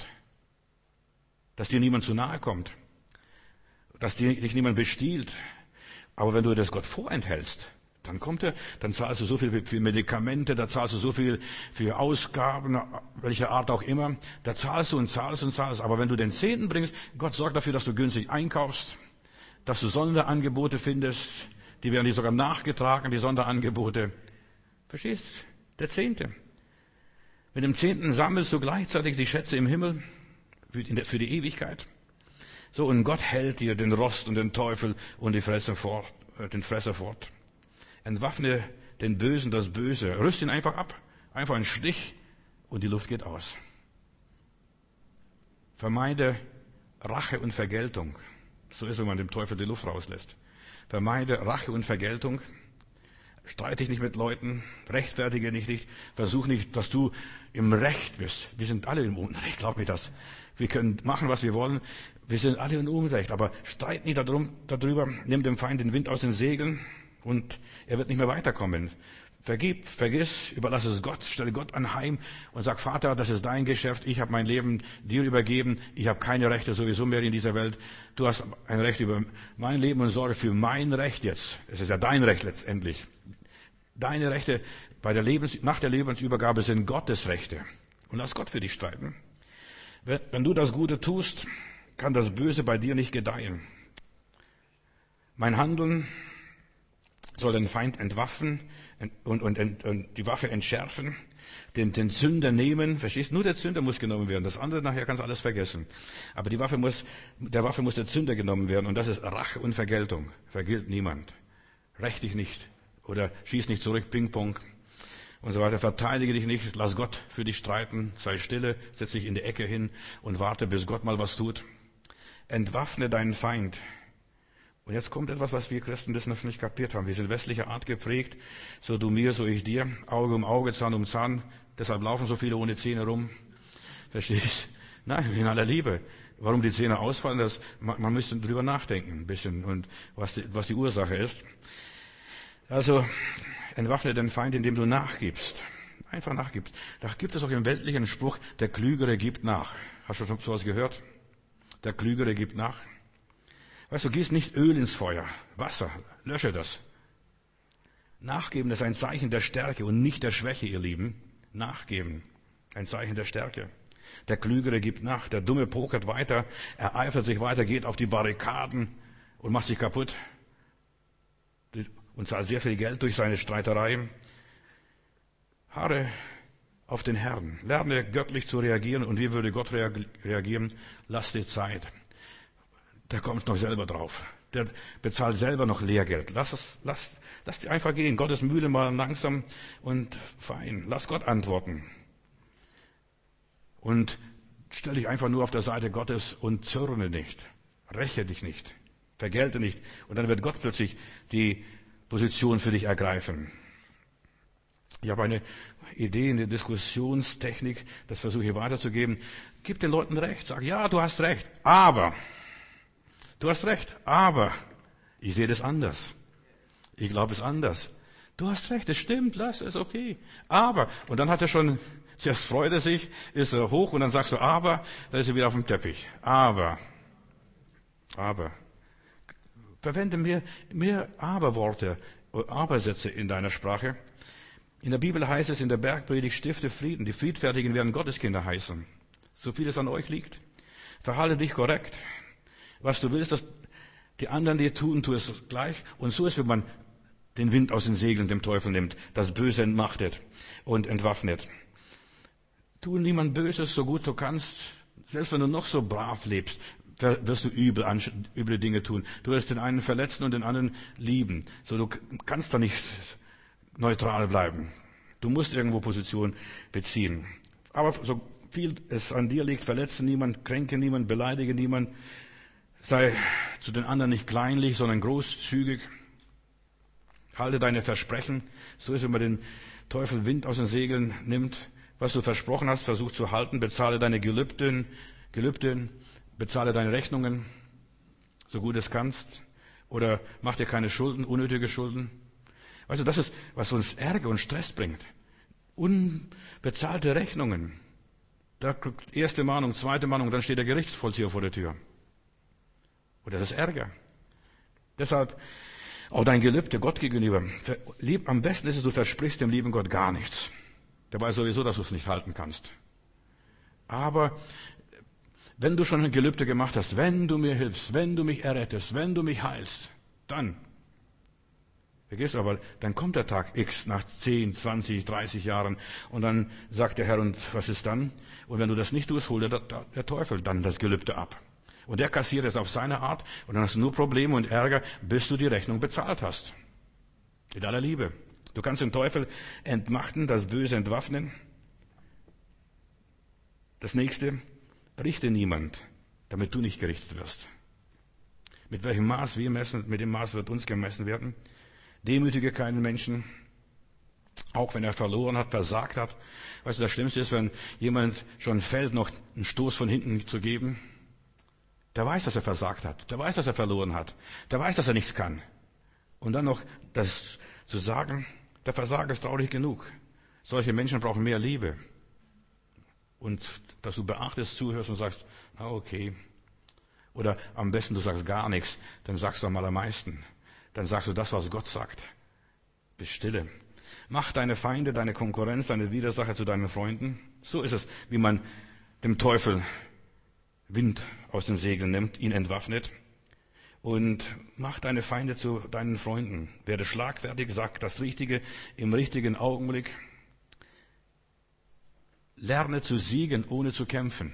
Dass dir niemand zu nahe kommt. Dass dich niemand bestiehlt. Aber wenn du das Gott vorenthältst, dann dann zahlst du so viel für Medikamente, da zahlst du so viel für Ausgaben, welcher Art auch immer, da zahlst du und zahlst und zahlst. Aber wenn du den Zehnten bringst, Gott sorgt dafür, dass du günstig einkaufst, dass du Sonderangebote findest, die werden dir sogar nachgetragen, die Sonderangebote. Verstehst? Der Zehnte. Mit dem Zehnten sammelst du gleichzeitig die Schätze im Himmel für die Ewigkeit. So, und Gott hält dir den Rost und den Teufel und den Fresser fort. Entwaffne den Bösen das Böse. Rüst ihn einfach ab. Einfach einen Stich und die Luft geht aus. Vermeide Rache und Vergeltung. So ist, wenn man dem Teufel die Luft rauslässt. Vermeide Rache und Vergeltung. Streite dich nicht mit Leuten. Rechtfertige dich nicht. Versuch nicht, dass du im Recht bist. Wir sind alle im Unrecht, glaub mir das. Wir können machen, was wir wollen. Wir sind alle im Unrecht, aber streit nicht darüber, nimm dem Feind den Wind aus den Segeln und er wird nicht mehr weiterkommen. Vergib, vergiss, überlass es Gott, stelle Gott anheim und sag, Vater, das ist dein Geschäft, ich habe mein Leben dir übergeben, ich habe keine Rechte sowieso mehr in dieser Welt. Du hast ein Recht über mein Leben und sorge für mein Recht jetzt. Es ist ja dein Recht letztendlich. Deine Rechte nach der Lebensübergabe sind Gottes Rechte. Und lass Gott für dich streiten. Wenn du das Gute tust, kann das Böse bei dir nicht gedeihen. Mein Handeln soll den Feind entwaffnen und die Waffe entschärfen, den Sünder nehmen. Verstehst? Nur der Sünder muss genommen werden. Das andere nachher kannst du alles vergessen. Aber der Waffe muss der Sünder genommen werden. Und das ist Rache und Vergeltung. Vergilt niemand. Räch dich nicht. Oder schieß nicht zurück, Ping-Pong. Und so weiter. Verteidige dich nicht. Lass Gott für dich streiten. Sei stille. Setz dich in die Ecke hin und warte, bis Gott mal was tut. Entwaffne deinen Feind. Und jetzt kommt etwas, was wir Christen das noch nicht kapiert haben. Wir sind westlicher Art geprägt. So du mir, so ich dir. Auge um Auge, Zahn um Zahn. Deshalb laufen so viele ohne Zähne rum. Verstehst? Nein, in aller Liebe. Warum die Zähne ausfallen, man müsste drüber nachdenken ein bisschen und was die Ursache ist. Also entwaffne den Feind, indem du nachgibst. Einfach nachgibst. Da gibt es auch im weltlichen Spruch, der Klügere gibt nach. Hast du schon sowas gehört? Der Klügere gibt nach. Weißt du, gieß nicht Öl ins Feuer, Wasser, lösche das. Nachgeben ist ein Zeichen der Stärke und nicht der Schwäche, ihr Lieben. Nachgeben, ein Zeichen der Stärke. Der Klügere gibt nach, der Dumme pokert weiter, ereifert sich weiter, geht auf die Barrikaden und macht sich kaputt und zahlt sehr viel Geld durch seine Streiterei. Harre auf den Herrn, lerne göttlich zu reagieren. Und wie würde Gott reagieren? Lass dir Zeit. Der kommt noch selber drauf. Der bezahlt selber noch Lehrgeld. Lass die einfach gehen. Gottes Mühle mal langsam und fein. Lass Gott antworten. Und stell dich einfach nur auf der Seite Gottes und zürne nicht. Räche dich nicht. Vergelte nicht. Und dann wird Gott plötzlich die Position für dich ergreifen. Ich habe eine Idee, eine Diskussionstechnik, das versuche ich weiterzugeben. Gib den Leuten recht. Sag, ja, du hast recht. Aber ich sehe das anders. Ich glaube es anders. Du hast recht, es stimmt, lass es, okay. Aber, und dann hat er schon, zuerst freut er sich, ist er hoch und dann sagst du, aber, dann ist er wieder auf dem Teppich. Aber. Verwende mehr Aberworte, Abersätze in deiner Sprache. In der Bibel heißt es in der Bergpredigt, stifte Frieden. Die Friedfertigen werden Gotteskinder heißen. So viel es an euch liegt. Verhalte dich korrekt. Was du willst, dass die anderen dir tun, tu es gleich. Und so ist, wenn man den Wind aus den Segeln dem Teufel nimmt, das Böse entmachtet und entwaffnet. Tu niemand Böses, so gut du kannst. Selbst wenn du noch so brav lebst, wirst du üble Dinge tun. Du wirst den einen verletzen und den anderen lieben. So, du kannst da nicht neutral bleiben. Du musst irgendwo Position beziehen. Aber so viel es an dir liegt, verletze niemand, kränke niemand, beleidige niemand. Sei zu den anderen nicht kleinlich, sondern großzügig. Halte deine Versprechen. So ist, wenn man den Teufel Wind aus den Segeln nimmt. Was du versprochen hast, versuch zu halten. Bezahle deine Gelübden, bezahle deine Rechnungen, so gut es kannst. Oder mach dir keine Schulden, unnötige Schulden. Weißt du, das ist, was uns Ärger und Stress bringt. Unbezahlte Rechnungen. Da kriegt erste Mahnung, zweite Mahnung, dann steht der Gerichtsvollzieher vor der Tür. Oder das ist Ärger. Deshalb auch dein Gelübde Gott gegenüber. Am besten ist es, du versprichst dem lieben Gott gar nichts. Der weiß sowieso, dass du es nicht halten kannst. Aber wenn du schon ein Gelübde gemacht hast, wenn du mir hilfst, wenn du mich errettest, wenn du mich heilst, dann, vergiss aber, dann kommt der Tag X nach 10, 20, 30 Jahren und dann sagt der Herr, und was ist dann? Und wenn du das nicht tust, holt der Teufel dann das Gelübde ab. Und der kassiert es auf seine Art und dann hast du nur Probleme und Ärger, bis du die Rechnung bezahlt hast. Mit aller Liebe. Du kannst den Teufel entmachten, das Böse entwaffnen. Das nächste, richte niemand, damit du nicht gerichtet wirst. Mit welchem Maß wir messen, mit dem Maß wird uns gemessen werden. Demütige keinen Menschen, auch wenn er verloren hat, versagt hat. Weißt du, das Schlimmste ist, wenn jemand schon fällt, noch einen Stoß von hinten zu geben. Der weiß, dass er versagt hat. Der weiß, dass er verloren hat. Der weiß, dass er nichts kann. Und dann noch das zu sagen, der Versager ist traurig genug. Solche Menschen brauchen mehr Liebe. Und dass du beachtest, zuhörst und sagst, na okay. Oder am besten du sagst gar nichts, dann sagst du am allermeisten. Dann sagst du das, was Gott sagt. Bist stille. Mach deine Feinde, deine Konkurrenz, deine Widersacher zu deinen Freunden. So ist es, wie man dem Teufel Wind aus den Segeln nimmt, ihn entwaffnet. Und mach deine Feinde zu deinen Freunden. Werde schlagfertig, sag das Richtige im richtigen Augenblick. Lerne zu siegen, ohne zu kämpfen.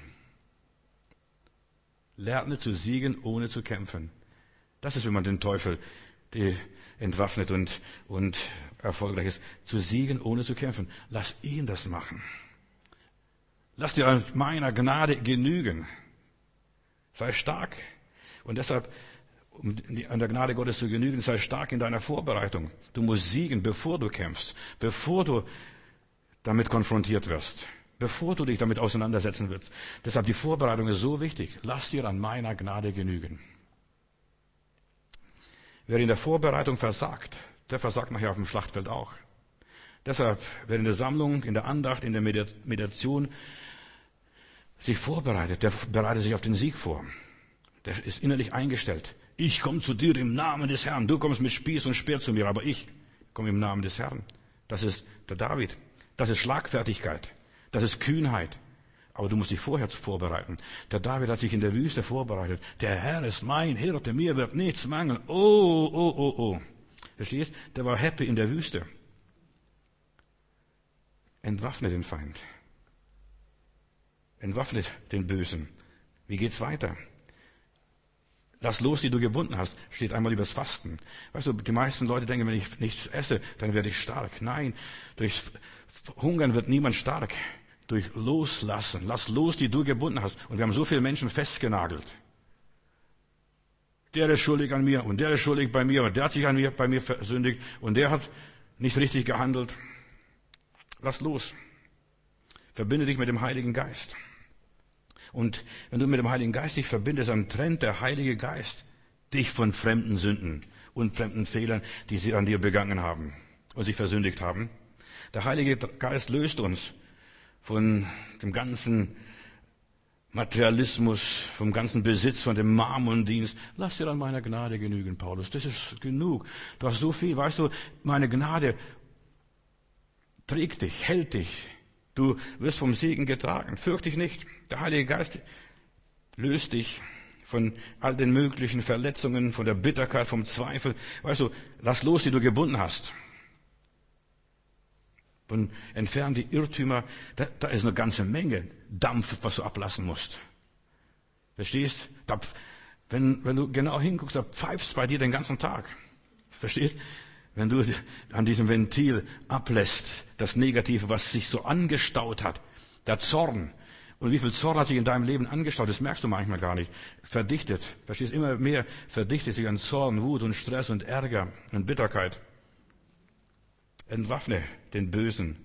Lerne zu siegen, ohne zu kämpfen. Das ist, wenn man den Teufel entwaffnet und erfolgreich ist. Zu siegen, ohne zu kämpfen. Lass ihn das machen. Lass dir an meiner Gnade genügen. Sei stark. Und deshalb, um an der Gnade Gottes zu genügen, sei stark in deiner Vorbereitung. Du musst siegen, bevor du kämpfst, bevor du damit konfrontiert wirst. bevor du dich damit auseinandersetzen wirst. Deshalb die Vorbereitung ist so wichtig. Lass dir an meiner Gnade genügen. Wer in der Vorbereitung versagt, der versagt nachher auf dem Schlachtfeld auch. Deshalb, wer in der Sammlung, in der Andacht, in der Meditation sich vorbereitet, der bereitet sich auf den Sieg vor. Der ist innerlich eingestellt. Ich komme zu dir im Namen des Herrn. Du kommst mit Spieß und Speer zu mir, aber ich komme im Namen des Herrn. Das ist der David. Das ist Schlagfertigkeit. Das ist Kühnheit. Aber du musst dich vorher vorbereiten. Der David hat sich in der Wüste vorbereitet. Der Herr ist mein Hirte, mir wird nichts mangeln. Oh. Verstehst? Der war happy in der Wüste. Entwaffne den Feind. Entwaffne den Bösen. Wie geht's weiter? Lass los, die du gebunden hast. Steht einmal übers Fasten. Weißt du, die meisten Leute denken, wenn ich nichts esse, dann werde ich stark. Nein, durch Hungern wird niemand stark. Durch Loslassen. Lass los, die du gebunden hast. Und wir haben so viele Menschen festgenagelt. Der ist schuldig an mir und der ist schuldig bei mir und der hat sich bei mir versündigt und der hat nicht richtig gehandelt. Lass los. Verbinde dich mit dem Heiligen Geist. Und wenn du mit dem Heiligen Geist dich verbindest, dann trennt der Heilige Geist dich von fremden Sünden und fremden Fehlern, die sie an dir begangen haben und sich versündigt haben. Der Heilige Geist löst uns von dem ganzen Materialismus, vom ganzen Besitz, von dem Mammondienst. Lass dir an meiner Gnade genügen, Paulus. Das ist genug. Du hast so viel. Weißt du, meine Gnade trägt dich, hält dich. Du wirst vom Segen getragen. Fürchte dich nicht. Der Heilige Geist löst dich von all den möglichen Verletzungen, von der Bitterkeit, vom Zweifel. Weißt du, lass los, die du gebunden hast. Und entfern die Irrtümer. Da ist eine ganze Menge Dampf, was du ablassen musst. Verstehst? Wenn du genau hinguckst, da pfeifst bei dir den ganzen Tag. Verstehst? Wenn du an diesem Ventil ablässt, das Negative, was sich so angestaut hat, der Zorn. Und wie viel Zorn hat sich in deinem Leben angestaut, das merkst du manchmal gar nicht. Verdichtet, verstehst, immer mehr verdichtet sich an Zorn, Wut und Stress und Ärger und Bitterkeit. Entwaffne den Bösen.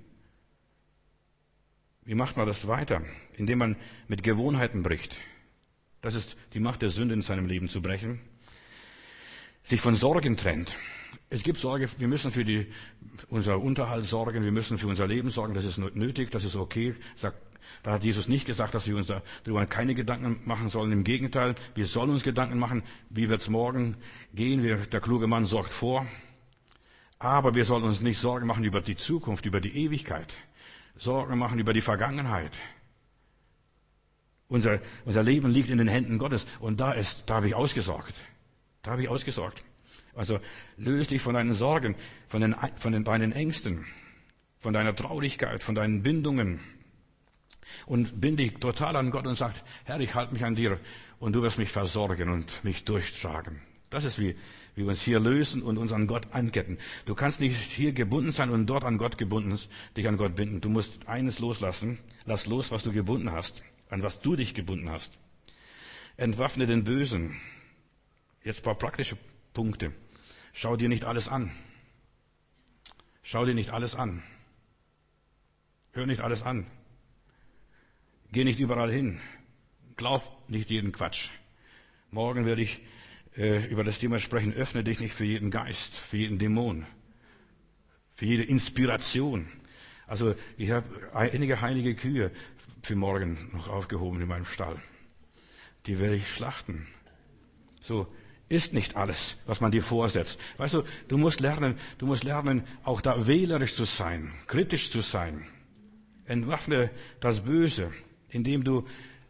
Wie macht man das weiter? Indem man mit Gewohnheiten bricht. Das ist die Macht der Sünde in seinem Leben zu brechen. Sich von Sorgen trennt. Es gibt Sorge, wir müssen für unser Unterhalt sorgen, wir müssen für unser Leben sorgen, das ist nötig, das ist okay. Da hat Jesus nicht gesagt, dass wir uns darüber keine Gedanken machen sollen. Im Gegenteil, wir sollen uns Gedanken machen, wie wird's morgen gehen. Der kluge Mann sorgt vor. Aber wir sollen uns nicht Sorgen machen über die Zukunft, über die Ewigkeit. Sorgen machen über die Vergangenheit. Unser Leben liegt in den Händen Gottes und da habe ich ausgesorgt. Also löse dich von deinen Sorgen, von deinen Ängsten, von deiner Traurigkeit, von deinen Bindungen und binde dich total an Gott und sag, Herr, ich halte mich an dir und du wirst mich versorgen und mich durchtragen. Das ist wie wir uns hier lösen und uns an Gott anketten. Du kannst nicht hier gebunden sein und dort an Gott gebunden, dich an Gott binden. Du musst eines loslassen. Lass los, was du gebunden hast, an was du dich gebunden hast. Entwaffne den Bösen. Jetzt ein paar praktische Punkte. Schau dir nicht alles an. Schau dir nicht alles an. Hör nicht alles an. Geh nicht überall hin. Glaub nicht jeden Quatsch. Morgen werde ich über das Thema sprechen. Öffne dich nicht für jeden Geist, für jeden Dämon, für jede Inspiration. Also ich habe einige heilige Kühe für morgen noch aufgehoben in meinem Stall. Die werde ich schlachten. So ist nicht alles, was man dir vorsetzt. Weißt du, du musst lernen, auch da wählerisch zu sein, kritisch zu sein. Entwaffne das Böse, indem du,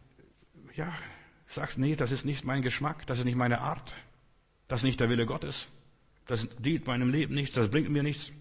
sagst, nee, das ist nicht mein Geschmack, das ist nicht meine Art, das ist nicht der Wille Gottes, das dient meinem Leben nichts, das bringt mir nichts.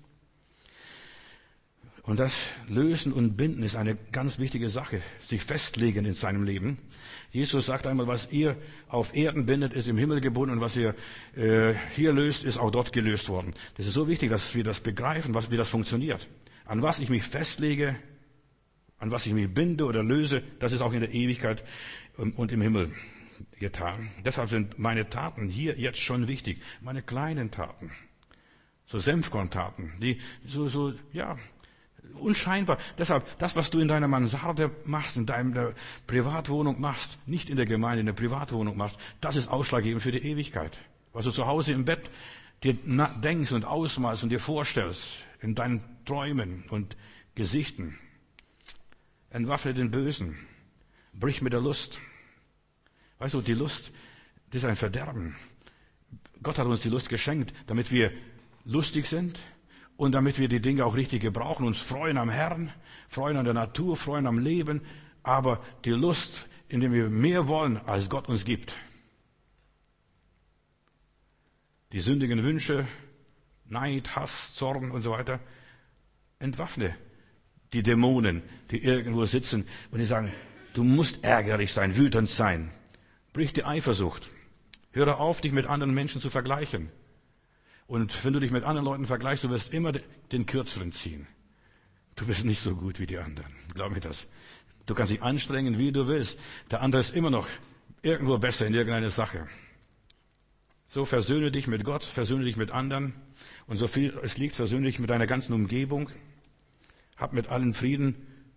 Und das Lösen und Binden ist eine ganz wichtige Sache, sich festlegen in seinem Leben. Jesus sagt einmal, was ihr auf Erden bindet, ist im Himmel gebunden und was ihr hier löst, ist auch dort gelöst worden. Das ist so wichtig, dass wir das begreifen, wie das funktioniert. An was ich mich festlege, an was ich mich binde oder löse, das ist auch in der Ewigkeit und im Himmel getan. Deshalb sind meine Taten hier jetzt schon wichtig. Meine kleinen Taten. So Senfkorntaten, die Unscheinbar. Deshalb, das, was du in deiner Mansarde machst, in deiner Privatwohnung machst, nicht in der Gemeinde, in der Privatwohnung machst, das ist ausschlaggebend für die Ewigkeit. Was du zu Hause im Bett dir denkst und ausmalst und dir vorstellst, in deinen Träumen und Gesichten. Entwaffne den Bösen. Brich mit der Lust. Weißt du, die Lust, das ist ein Verderben. Gott hat uns die Lust geschenkt, damit wir lustig sind und damit wir die Dinge auch richtig gebrauchen, uns freuen am Herrn, freuen an der Natur, freuen am Leben, aber die Lust, indem wir mehr wollen, als Gott uns gibt. Die sündigen Wünsche, Neid, Hass, Zorn und so weiter, entwaffne die Dämonen, die irgendwo sitzen und die sagen, du musst ärgerlich sein, wütend sein. Brich die Eifersucht. Höre auf, dich mit anderen Menschen zu vergleichen. Und wenn du dich mit anderen Leuten vergleichst, du wirst immer den Kürzeren ziehen. Du bist nicht so gut wie die anderen. Glaub mir das. Du kannst dich anstrengen, wie du willst. Der andere ist immer noch irgendwo besser in irgendeiner Sache. So versöhne dich mit Gott, versöhne dich mit anderen. Und so viel es liegt, versöhne dich mit deiner ganzen Umgebung. Hab mit allen Frieden.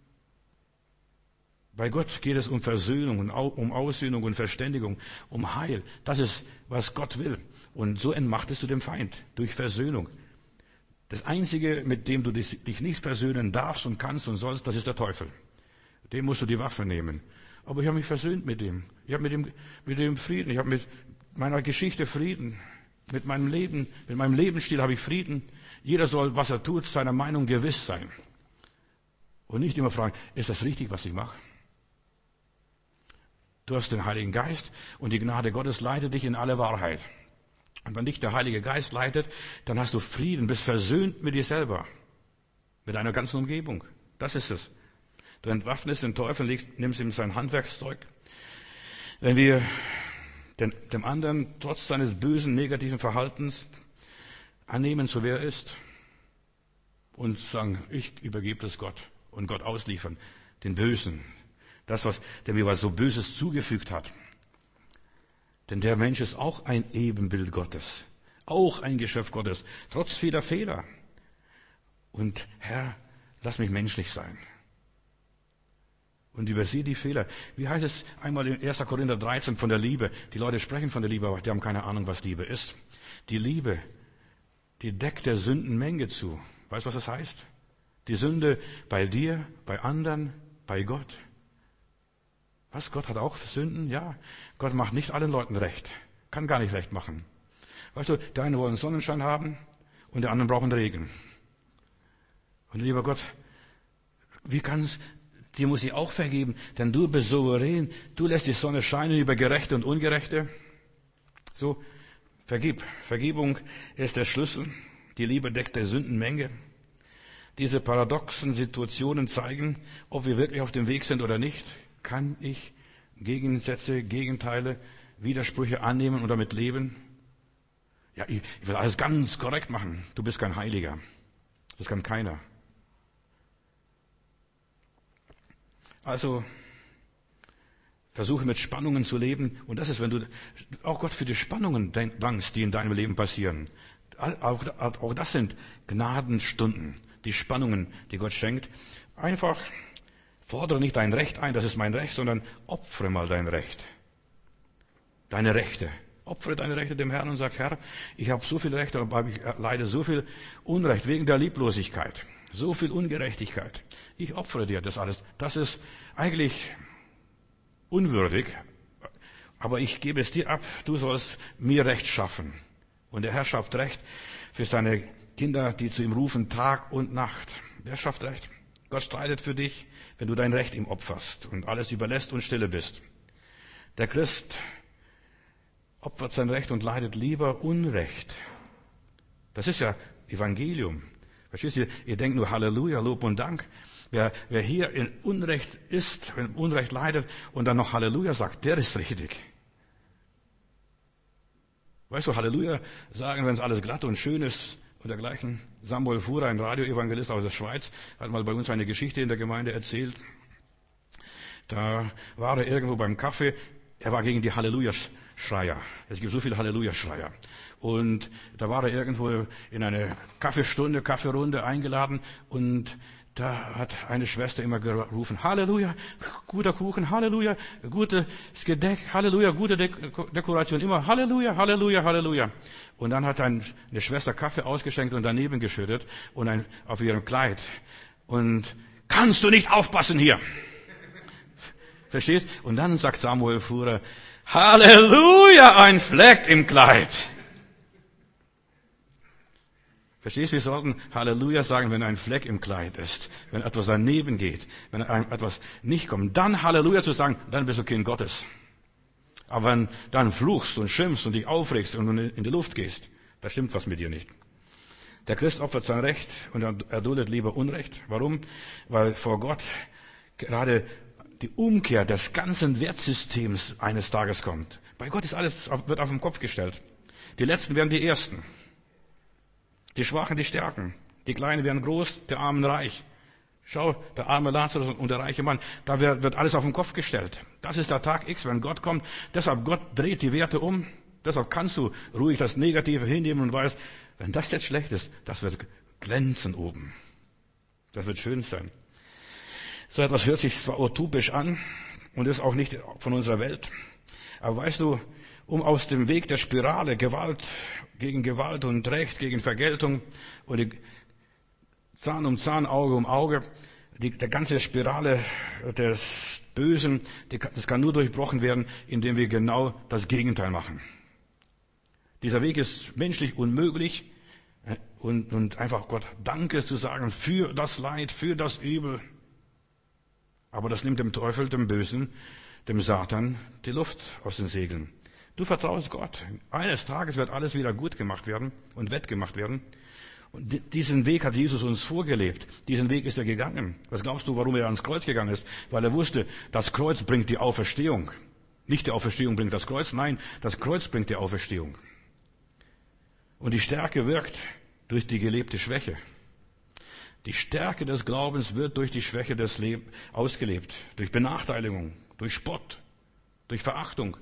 Bei Gott geht es um Versöhnung, um Aussöhnung und Verständigung, um Heil. Das ist, was Gott will. Und so entmachtest du den Feind durch Versöhnung. Das Einzige, mit dem du dich nicht versöhnen darfst und kannst und sollst, das ist der Teufel. Dem musst du die Waffe nehmen. Aber ich habe mich versöhnt mit dem. Ich habe mit dem Frieden. Ich habe mit meiner Geschichte Frieden. Mit meinem Leben, mit meinem Lebensstil habe ich Frieden. Jeder soll, was er tut, seiner Meinung gewiss sein. Und nicht immer fragen, ist das richtig, was ich mache? Du hast den Heiligen Geist und die Gnade Gottes leitet dich in alle Wahrheit. Und wenn dich der Heilige Geist leitet, dann hast du Frieden, bist versöhnt mit dir selber, mit deiner ganzen Umgebung. Das ist es. Du entwaffnest den Teufel, nimmst ihm sein Handwerkszeug. Wenn wir dem anderen trotz seines bösen, negativen Verhaltens annehmen, so wer er ist, und sagen, ich übergebe das Gott und Gott ausliefern, den Bösen, das, der mir was so Böses zugefügt hat. Denn der Mensch ist auch ein Ebenbild Gottes, auch ein Geschöpf Gottes, trotz vieler Fehler. Und Herr, lass mich menschlich sein. Und übersehe die Fehler. Wie heißt es einmal in 1. Korinther 13 von der Liebe? Die Leute sprechen von der Liebe, aber die haben keine Ahnung, was Liebe ist. Die Liebe, die deckt der Sündenmenge zu. Weißt du, was das heißt? Die Sünde bei dir, bei anderen, bei Gott. Was? Gott hat auch Sünden? Ja. Gott macht nicht allen Leuten recht. Kann gar nicht recht machen. Weißt du, der eine wollen Sonnenschein haben und der andere brauchen Regen. Und lieber Gott, dir muss ich auch vergeben, denn du bist souverän. Du lässt die Sonne scheinen über Gerechte und Ungerechte. So, vergib. Vergebung ist der Schlüssel. Die Liebe deckt der Sündenmenge. Diese paradoxen Situationen zeigen, ob wir wirklich auf dem Weg sind oder nicht. Kann ich Gegensätze, Gegenteile, Widersprüche annehmen und damit leben? Ja, ich will alles ganz korrekt machen. Du bist kein Heiliger. Das kann keiner. Also, versuche mit Spannungen zu leben. Und das ist, wenn du auch Gott für die Spannungen dankst, die in deinem Leben passieren. Auch das sind Gnadenstunden. Die Spannungen, die Gott schenkt. Einfach fordere nicht dein Recht ein, das ist mein Recht, sondern opfere mal dein Recht. Deine Rechte. Opfere deine Rechte dem Herrn und sag, Herr, ich habe so viel Rechte, aber ich leide so viel Unrecht wegen der Lieblosigkeit. So viel Ungerechtigkeit. Ich opfere dir das alles. Das ist eigentlich unwürdig, aber ich gebe es dir ab. Du sollst mir Recht schaffen. Und der Herr schafft Recht für seine Kinder, die zu ihm rufen, Tag und Nacht. Der schafft Recht. Gott streitet für dich, wenn du dein Recht ihm opferst und alles überlässt und stille bist. Der Christ opfert sein Recht und leidet lieber Unrecht. Das ist ja Evangelium. Verstehst du? Ihr denkt nur Halleluja, Lob und Dank. Wer hier in Unrecht ist, wenn Unrecht leidet und dann noch Halleluja sagt, der ist richtig. Weißt du, Halleluja sagen, wenn es alles glatt und schön ist und dergleichen. Samuel Fuhrer, ein Radioevangelist aus der Schweiz, hat mal bei uns eine Geschichte in der Gemeinde erzählt. Da war er irgendwo beim Kaffee. Er war gegen die Halleluja-Schreier. Es gibt so viele Halleluja-Schreier. Und da war er irgendwo in eine Kaffeerunde eingeladen und da hat eine Schwester immer gerufen, Halleluja, guter Kuchen, Halleluja, gutes Gedeck, Halleluja, gute Dekoration, immer Halleluja, Halleluja, Halleluja. Und dann hat eine Schwester Kaffee ausgeschenkt und daneben geschüttet und auf ihrem Kleid. Und kannst du nicht aufpassen hier? Verstehst? Und dann sagt Samuel Fuhrer, Halleluja, ein Fleck im Kleid. Verstehst du, wir sollten Halleluja sagen, wenn ein Fleck im Kleid ist, wenn etwas daneben geht, wenn etwas nicht kommt. Dann Halleluja zu sagen, dann bist du Kind Gottes. Aber wenn dann fluchst und schimpfst und dich aufregst und in die Luft gehst, da stimmt was mit dir nicht. Der Christ opfert sein Recht und er duldet lieber Unrecht. Warum? Weil vor Gott gerade die Umkehr des ganzen Wertsystems eines Tages kommt. Bei Gott ist alles, wird auf den Kopf gestellt. Die Letzten werden die Ersten. Die Schwachen, die Stärken. Die Kleinen werden groß, der Armen reich. Schau, der arme Lazarus und der reiche Mann, da wird alles auf den Kopf gestellt. Das ist der Tag X, wenn Gott kommt. Deshalb, Gott dreht die Werte um. Deshalb kannst du ruhig das Negative hinnehmen und weißt, wenn das jetzt schlecht ist, das wird glänzen oben. Das wird schön sein. So etwas hört sich zwar utopisch an und ist auch nicht von unserer Welt. Aber weißt du, um aus dem Weg der Spirale Gewalt gegen Gewalt und Recht gegen Vergeltung und Zahn um Zahn, Auge um Auge, der ganze Spirale des Bösen, das kann nur durchbrochen werden, indem wir genau das Gegenteil machen. Dieser Weg ist menschlich unmöglich und einfach Gott Danke zu sagen für das Leid, für das Übel. Aber das nimmt dem Teufel, dem Bösen, dem Satan die Luft aus den Segeln. Du vertraust Gott. Eines Tages wird alles wieder gut gemacht werden und wettgemacht werden. Und diesen Weg hat Jesus uns vorgelebt. Diesen Weg ist er gegangen. Was glaubst du, warum er ans Kreuz gegangen ist? Weil er wusste, das Kreuz bringt die Auferstehung. Nicht die Auferstehung bringt das Kreuz, nein, das Kreuz bringt die Auferstehung. Und die Stärke wirkt durch die gelebte Schwäche. Die Stärke des Glaubens wird durch die Schwäche des Lebens ausgelebt. Durch Benachteiligung, durch Spott, durch Verachtung.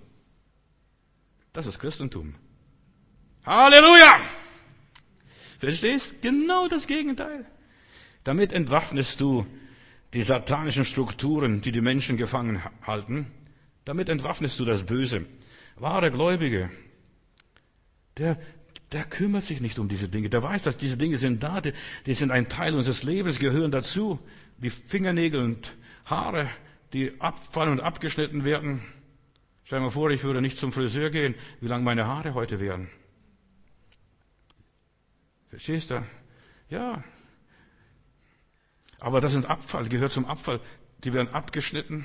Das ist Christentum. Halleluja! Verstehst? Genau das Gegenteil. Damit entwaffnest du die satanischen Strukturen, die die Menschen gefangen halten. Damit entwaffnest du das Böse. Wahre Gläubige, der kümmert sich nicht um diese Dinge. Der weiß, dass diese Dinge sind da, die sind ein Teil unseres Lebens, gehören dazu. Wie Fingernägel und Haare, die abfallen und abgeschnitten werden. Stell dir mal vor, ich würde nicht zum Friseur gehen, wie lang meine Haare heute wären. Verstehst du? Ja. Aber das sind Abfall, gehört zum Abfall. Die werden abgeschnitten.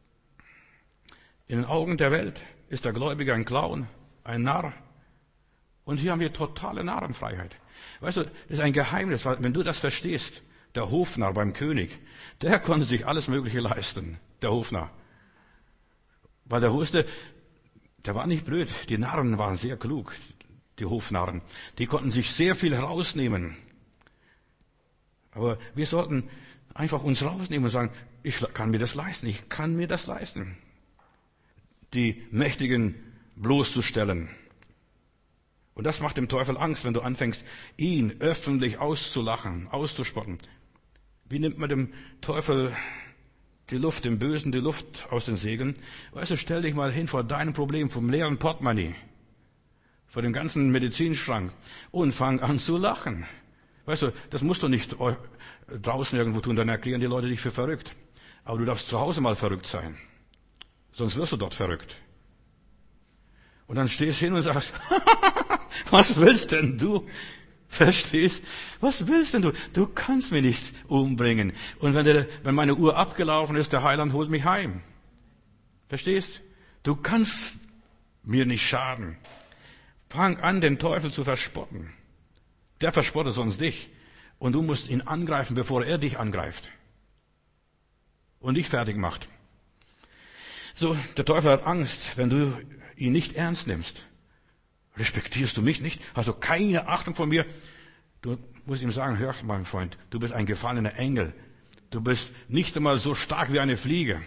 In den Augen der Welt ist der Gläubige ein Clown, ein Narr. Und hier haben wir totale Narrenfreiheit. Weißt du, das ist ein Geheimnis, weil wenn du das verstehst, der Hofnarr beim König, der konnte sich alles Mögliche leisten, der Hofnarr. Weil der wusste, der war nicht blöd, die Narren waren sehr klug, die Hofnarren. Die konnten sich sehr viel herausnehmen. Aber wir sollten einfach uns rausnehmen und sagen, ich kann mir das leisten, ich kann mir das leisten. Die Mächtigen bloßzustellen. Und das macht dem Teufel Angst, wenn du anfängst, ihn öffentlich auszulachen, auszuspotten. Wie nimmt man dem Teufel die Luft, dem Bösen die Luft aus den Segeln? Weißt du, stell dich mal hin vor deinem Problem, vom leeren Portemonnaie, vor dem ganzen Medizinschrank und fang an zu lachen. Weißt du, das musst du nicht draußen irgendwo tun, dann erklären die Leute dich für verrückt. Aber du darfst zu Hause mal verrückt sein. Sonst wirst du dort verrückt. Und dann stehst du hin und sagst, was willst denn du? Verstehst? Was willst denn du? Du kannst mich nicht umbringen. Und wenn meine Uhr abgelaufen ist, der Heiland holt mich heim. Verstehst? Du kannst mir nicht schaden. Fang an, den Teufel zu verspotten. Der verspottet sonst dich. Und du musst ihn angreifen, bevor er dich angreift. Und dich fertig macht. So, der Teufel hat Angst, wenn du ihn nicht ernst nimmst. Respektierst du mich nicht? Hast du keine Achtung von mir? Du musst ihm sagen, hör, mein Freund, du bist ein gefallener Engel. Du bist nicht einmal so stark wie eine Fliege.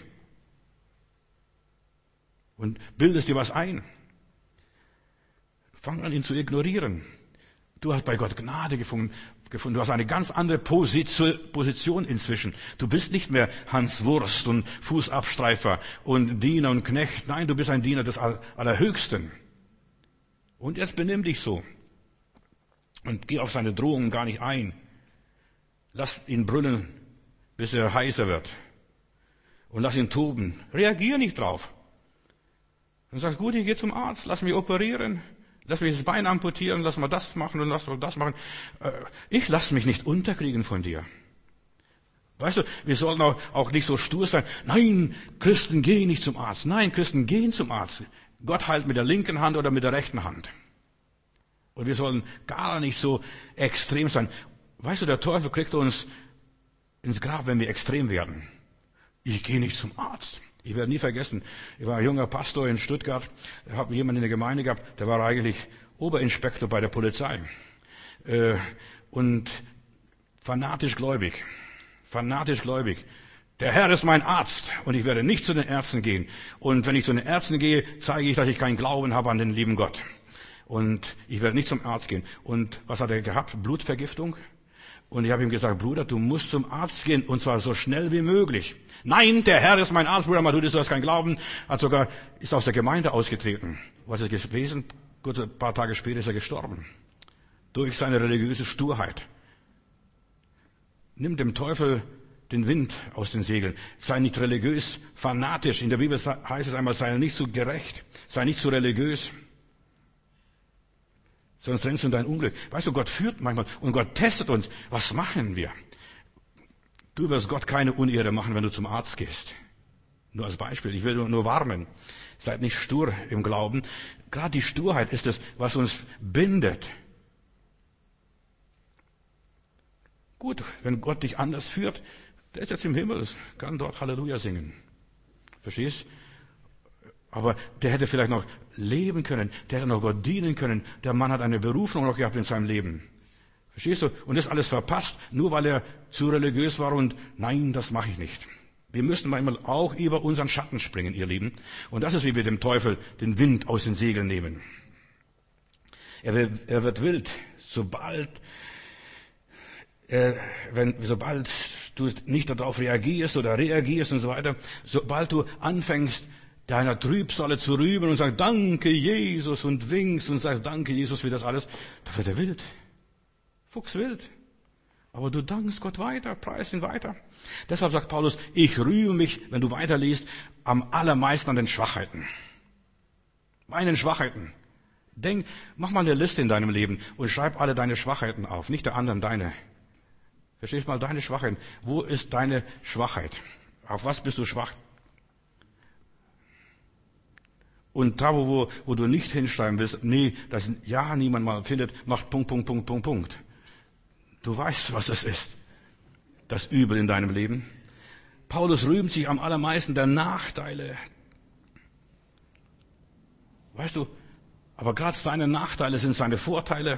Und bildest dir was ein. Fang an, ihn zu ignorieren. Du hast bei Gott Gnade gefunden. gefunden. Du hast eine ganz andere Position inzwischen. Du bist nicht mehr Hans Wurst und Fußabstreifer und Diener und Knecht. Nein, du bist ein Diener des Allerhöchsten. Und jetzt benimm dich so. Und geh auf seine Drohungen gar nicht ein. Lass ihn brüllen, bis er heißer wird. Und lass ihn toben. Reagier nicht drauf. Und sagst, gut, ich gehe zum Arzt, lass mich operieren, lass mich das Bein amputieren, lass mal das machen und lass mal das machen. Ich lass mich nicht unterkriegen von dir. Weißt du, wir sollten auch nicht so stur sein. Nein, Christen gehen nicht zum Arzt. Nein, Christen gehen zum Arzt. Gott heilt mit der linken Hand oder mit der rechten Hand. Und wir sollen gar nicht so extrem sein. Weißt du, der Teufel kriegt uns ins Grab, wenn wir extrem werden. Ich gehe nicht zum Arzt. Ich werde nie vergessen, ich war ein junger Pastor in Stuttgart, ich habe jemanden in der Gemeinde gehabt, der war eigentlich Oberinspektor bei der Polizei und fanatisch gläubig. Der Herr ist mein Arzt und ich werde nicht zu den Ärzten gehen. Und wenn ich zu den Ärzten gehe, zeige ich, dass ich keinen Glauben habe an den lieben Gott. Und ich werde nicht zum Arzt gehen. Und was hat er gehabt? Blutvergiftung. Und ich habe ihm gesagt, Bruder, du musst zum Arzt gehen, und zwar so schnell wie möglich. Nein, der Herr ist mein Arzt, Bruder Matthäus, du hast keinen Glauben. Ist aus der Gemeinde ausgetreten. Was ist gewesen? Kurz ein paar Tage später ist er gestorben. Durch seine religiöse Sturheit. Nimm dem Teufel den Wind aus den Segeln. Sei nicht religiös, fanatisch. In der Bibel heißt es einmal, sei nicht so gerecht, sei nicht so religiös. Sonst rennst du in dein Unglück. Weißt du, Gott führt manchmal und Gott testet uns. Was machen wir? Du wirst Gott keine Unehre machen, wenn du zum Arzt gehst. Nur als Beispiel. Ich will nur warnen. Seid nicht stur im Glauben. Gerade die Sturheit ist es, was uns bindet. Gut, wenn Gott dich anders führt, der ist jetzt im Himmel, kann dort Halleluja singen. Verstehst? Aber der hätte vielleicht noch leben können, der hätte noch Gott dienen können. Der Mann hat eine Berufung noch gehabt in seinem Leben. Verstehst du? Und das alles verpasst, nur weil er zu religiös war und nein, das mache ich nicht. Wir müssen manchmal auch über unseren Schatten springen, ihr Lieben. Und das ist, wie wir dem Teufel den Wind aus den Segeln nehmen. Er wird wild, sobald du nicht darauf reagierst oder reagierst und so weiter, sobald du anfängst, deiner Trübsale zu rühmen und sagst, danke Jesus und winkst und sagst, danke Jesus für das alles, da wird er wild. Fuchswild. Aber du dankst Gott weiter, preist ihn weiter. Deshalb sagt Paulus, ich rühme mich, wenn du weiterliest, am allermeisten an den Schwachheiten. Meinen Schwachheiten. Mach mal eine Liste in deinem Leben und schreib alle deine Schwachheiten auf, nicht der anderen deine. Verstehst du mal deine Schwachheiten? Wo ist deine Schwachheit? Auf was bist du schwach? Und da, wo du nicht hinschreiben willst, nee, das ja niemand mal findet, macht Punkt. Du weißt, was es ist. Das Übel in deinem Leben. Paulus rühmt sich am allermeisten der Nachteile. Weißt du, aber gerade seine Nachteile sind seine Vorteile.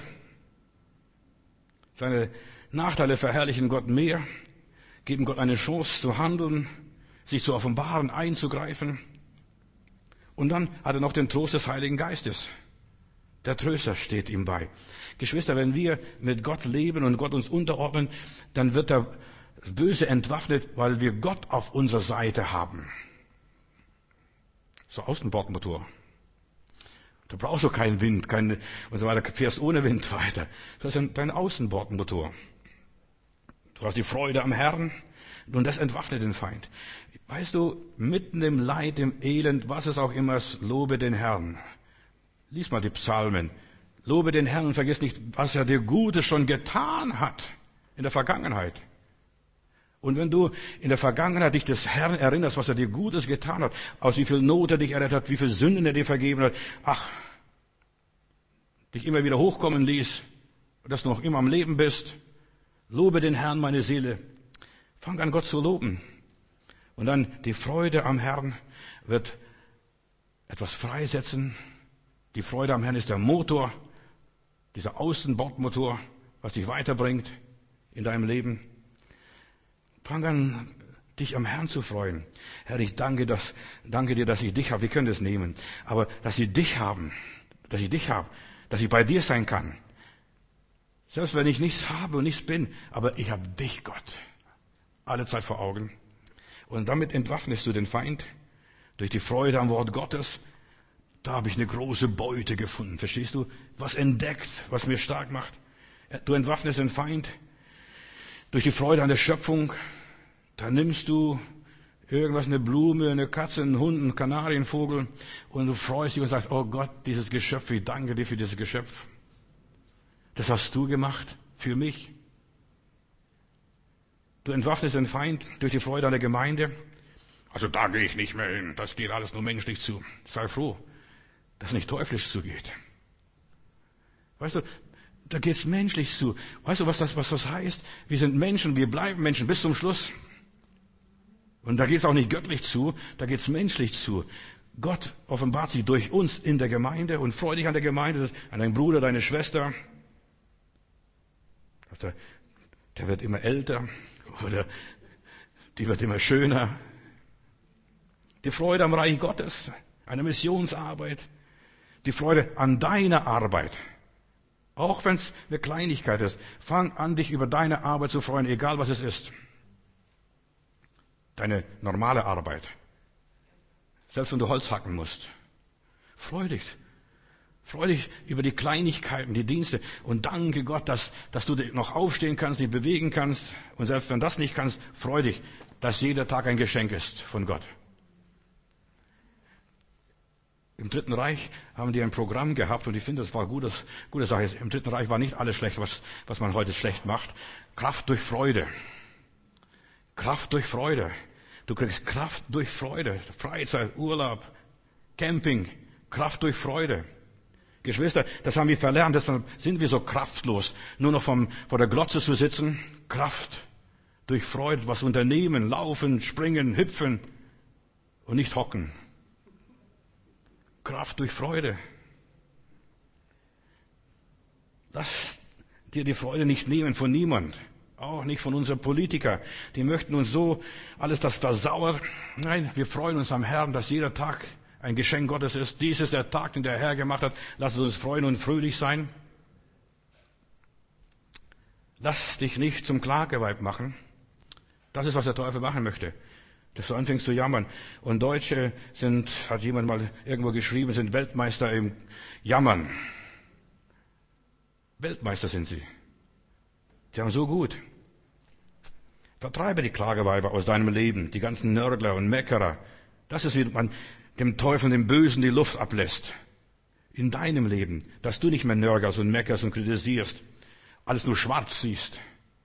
Seine Nachteile verherrlichen Gott mehr, geben Gott eine Chance zu handeln, sich zu offenbaren, einzugreifen. Und dann hat er noch den Trost des Heiligen Geistes. Der Tröster steht ihm bei. Geschwister, wenn wir mit Gott leben und Gott uns unterordnen, dann wird der Böse entwaffnet, weil wir Gott auf unserer Seite haben. So Außenbordmotor. Da brauchst du keinen Wind, und so weiter, fährst ohne Wind weiter. Das ist dein Außenbordmotor. Du hast die Freude am Herrn und das entwaffnet den Feind. Weißt du, mitten im Leid, im Elend, was es auch immer ist, lobe den Herrn. Lies mal die Psalmen. Lobe den Herrn und vergiss nicht, was er dir Gutes schon getan hat in der Vergangenheit. Und wenn du in der Vergangenheit dich des Herrn erinnerst, was er dir Gutes getan hat, aus wie viel Not er dich errettet hat, wie viel Sünden er dir vergeben hat, dich immer wieder hochkommen ließ, dass du noch immer am Leben bist, lobe den Herrn, meine Seele. Fang an, Gott zu loben. Und dann die Freude am Herrn wird etwas freisetzen. Die Freude am Herrn ist der Motor, dieser Außenbordmotor, was dich weiterbringt in deinem Leben. Fang an, dich am Herrn zu freuen. Herr, ich danke dir, dass ich dich habe. Wir können das nehmen. Aber dass ich dich habe, dass ich bei dir sein kann. Selbst wenn ich nichts habe und nichts bin, aber ich habe dich, Gott, alle Zeit vor Augen. Und damit entwaffnest du den Feind durch die Freude am Wort Gottes. Da habe ich eine große Beute gefunden, verstehst du? Was entdeckt, was mir stark macht. Du entwaffnest den Feind durch die Freude an der Schöpfung. Da nimmst du irgendwas, eine Blume, eine Katze, einen Hund, einen Kanarienvogel und du freust dich und sagst, oh Gott, dieses Geschöpf, ich danke dir für dieses Geschöpf. Das hast du gemacht für mich. Du entwaffnest den Feind durch die Freude an der Gemeinde. Also da gehe ich nicht mehr hin, das geht alles nur menschlich zu. Sei froh, dass es nicht teuflisch zugeht. Weißt du, da geht's menschlich zu. Weißt du, was das heißt? Wir sind Menschen, wir bleiben Menschen bis zum Schluss. Und da geht's auch nicht göttlich zu, da geht's menschlich zu. Gott offenbart sich durch uns in der Gemeinde und freu dich an der Gemeinde, an deinen Bruder, deine Schwester. Der wird immer älter oder die wird immer schöner. Die Freude am Reich Gottes, an der Missionsarbeit, die Freude an deiner Arbeit. Auch wenn es eine Kleinigkeit ist, fang an, dich über deine Arbeit zu freuen, egal was es ist. Deine normale Arbeit. Selbst wenn du Holz hacken musst. Freu dich. Freu dich über die Kleinigkeiten, die Dienste. Und danke Gott, dass du noch aufstehen kannst, dich bewegen kannst. Und selbst wenn das nicht kannst, freu dich, dass jeder Tag ein Geschenk ist von Gott. Im Dritten Reich haben die ein Programm gehabt und ich finde, das war gute Sache. Im Dritten Reich war nicht alles schlecht, was man heute schlecht macht. Kraft durch Freude. Kraft durch Freude. Du kriegst Kraft durch Freude. Freizeit, Urlaub, Camping. Kraft durch Freude. Geschwister, das haben wir verlernt, deshalb sind wir so kraftlos. Nur noch vor der Glotze zu sitzen. Kraft durch Freude, was unternehmen, laufen, springen, hüpfen und nicht hocken. Kraft durch Freude. Lass dir die Freude nicht nehmen von niemand. Auch nicht von unseren Politikern. Die möchten uns so alles das versauert. Nein, wir freuen uns am Herrn, dass jeder Tag ein Geschenk Gottes ist. Dies ist der Tag, den der Herr gemacht hat. Lass uns freuen und fröhlich sein. Lass dich nicht zum Klageweib machen. Das ist, was der Teufel machen möchte. Dass du anfängst zu jammern. Und Deutsche hat jemand mal irgendwo geschrieben, sind Weltmeister im Jammern. Weltmeister sind sie. Sie haben so gut. Vertreibe die Klageweiber aus deinem Leben, die ganzen Nörgler und Meckerer. Das ist, wie man dem Teufel, dem Bösen die Luft ablässt. In deinem Leben, dass du nicht mehr nörgelst und meckerst und kritisierst, alles nur schwarz siehst.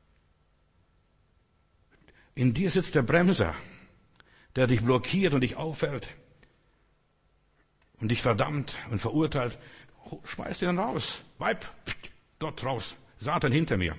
In dir sitzt der Bremser, der dich blockiert und dich aufhält und dich verdammt und verurteilt. Schmeiß den raus. Weib, dort raus. Satan hinter mir.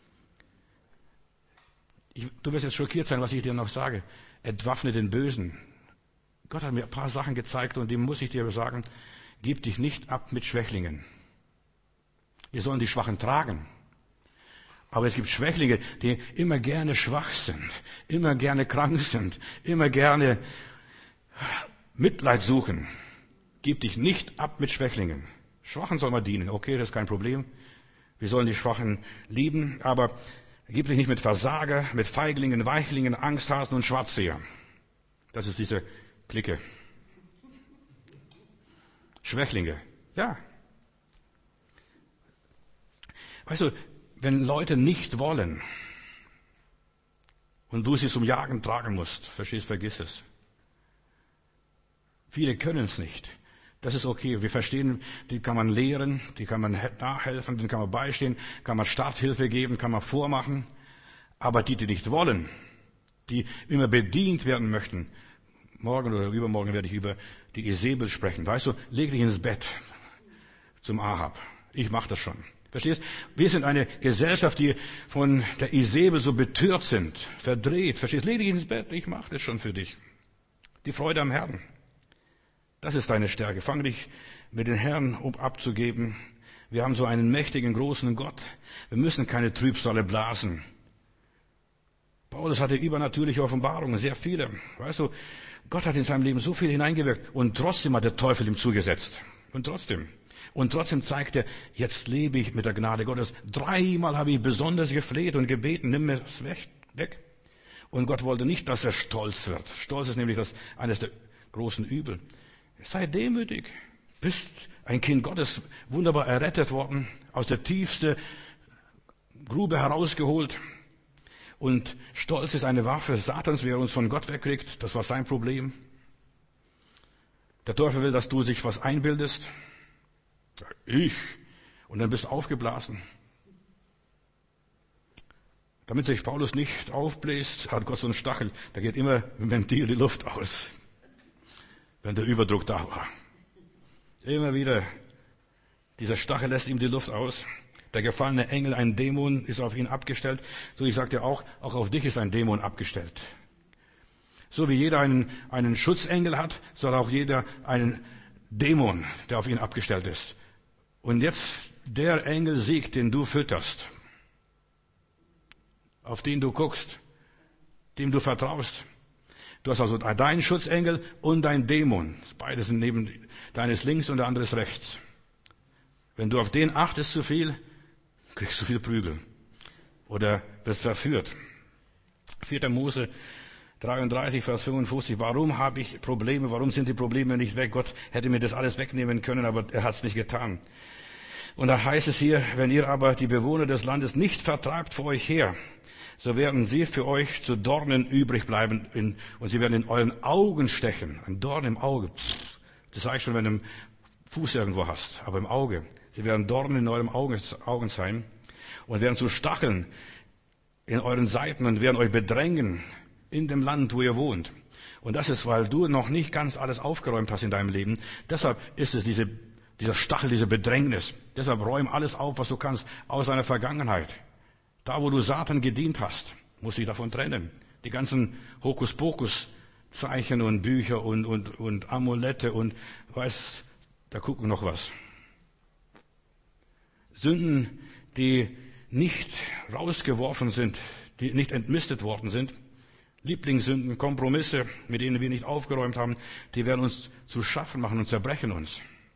Du wirst jetzt schockiert sein, was ich dir noch sage. Entwaffne den Bösen. Gott hat mir ein paar Sachen gezeigt und die muss ich dir sagen. Gib dich nicht ab mit Schwächlingen. Wir sollen die Schwachen tragen. Aber es gibt Schwächlinge, die immer gerne schwach sind, immer gerne krank sind, immer gerne Mitleid suchen. Gib dich nicht ab mit Schwächlingen. Schwachen soll man dienen. Okay, das ist kein Problem. Wir sollen die Schwachen lieben, aber gib dich nicht mit Versager, mit Feiglingen, Weichlingen, Angsthasen und Schwarzseher. Das ist diese Clique. Schwächlinge, ja. Weißt du, wenn Leute nicht wollen und du sie zum Jagen tragen musst, vergiss es. Viele können es nicht. Das ist okay. Wir verstehen, die kann man lehren, die kann man nachhelfen, denen kann man beistehen, kann man Starthilfe geben, kann man vormachen. Aber die nicht wollen, die immer bedient werden möchten, morgen oder übermorgen werde ich über die Isabel sprechen. Weißt du, leg dich ins Bett zum Ahab. Ich mache das schon. Verstehst? Wir sind eine Gesellschaft, die von der Isabel so betört sind, verdreht. Verstehst? Leg dich ins Bett, ich mache das schon für dich. Die Freude am Herrn. Das ist deine Stärke. Fang dich mit den Herrn abzugeben. Wir haben so einen mächtigen, großen Gott. Wir müssen keine Trübsale blasen. Paulus hatte übernatürliche Offenbarungen, sehr viele. Weißt du, Gott hat in seinem Leben so viel hineingewirkt und trotzdem hat der Teufel ihm zugesetzt. Und trotzdem. Und trotzdem zeigt er, jetzt lebe ich mit der Gnade Gottes. 3-mal habe ich besonders gefleht und gebeten, nimm mir es weg. Und Gott wollte nicht, dass er stolz wird. Stolz ist nämlich eines der großen Übel. Sei demütig. Bist ein Kind Gottes, wunderbar errettet worden, aus der tiefsten Grube herausgeholt. Und Stolz ist eine Waffe Satans, wie er uns von Gott wegkriegt. Das war sein Problem. Der Teufel will, dass du sich was einbildest. Ich. Und dann bist du aufgeblasen. Damit sich Paulus nicht aufbläst, hat Gott so einen Stachel. Da geht immer im Ventil die Luft aus. Wenn der Überdruck da war. Immer wieder. Dieser Stachel lässt ihm die Luft aus. Der gefallene Engel, ein Dämon, ist auf ihn abgestellt. So, ich sagte auch auf dich ist ein Dämon abgestellt. So wie jeder einen Schutzengel hat, soll auch jeder einen Dämon, der auf ihn abgestellt ist. Und jetzt der Engel Sieg, den du fütterst, auf den du guckst, dem du vertraust. Du hast also deinen Schutzengel und dein Dämon. Beide sind neben deines links und der andere ist rechts. Wenn du auf den achtest zu viel, kriegst du viel Prügel oder wirst verführt. 4. Mose 33, Vers 55. Warum habe ich Probleme? Warum sind die Probleme nicht weg? Gott hätte mir das alles wegnehmen können, aber er hat es nicht getan. Und da heißt es hier, wenn ihr aber die Bewohner des Landes nicht vertreibt vor euch her, so werden sie für euch zu Dornen übrig bleiben und sie werden in euren Augen stechen. Ein Dorn im Auge. Das sage ich schon, wenn du einen Fuß irgendwo hast, aber im Auge. Sie werden Dornen in euren Augen sein und werden zu Stacheln in euren Seiten und werden euch bedrängen in dem Land, wo ihr wohnt. Und das ist, weil du noch nicht ganz alles aufgeräumt hast in deinem Leben. Deshalb ist es dieser Stachel, diese Bedrängnis. Deshalb räum alles auf, was du kannst, aus deiner Vergangenheit. Da, wo du Satan gedient hast, musst du dich davon trennen. Die ganzen Hokuspokus-Zeichen und Bücher und Amulette und da gucken noch was. Sünden, die nicht rausgeworfen sind, die nicht entmistet worden sind, Lieblingssünden, Kompromisse, mit denen wir nicht aufgeräumt haben, die werden uns zu schaffen machen und zerbrechen uns.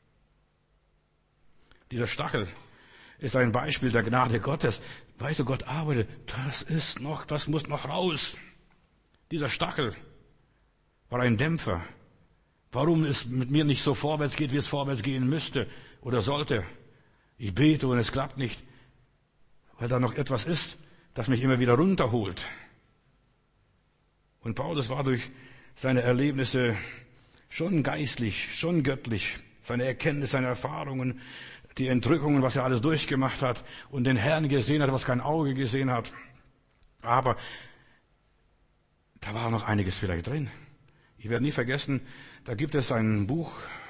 Dieser Stachel ist ein Beispiel der Gnade Gottes. Weißt du, Gott arbeitet, das muss noch raus. Dieser Stachel war ein Dämpfer. Warum es mit mir nicht so vorwärts geht, wie es vorwärts gehen müsste oder sollte. Ich bete und es klappt nicht, weil da noch etwas ist, das mich immer wieder runterholt. Und Paulus war durch seine Erlebnisse schon geistlich, schon göttlich, seine Erkenntnis, seine Erfahrungen, die Entrückungen, was er alles durchgemacht hat und den Herrn gesehen hat, was kein Auge gesehen hat. Aber da war noch einiges vielleicht drin. Ich werde nie vergessen, da gibt es ein Buch,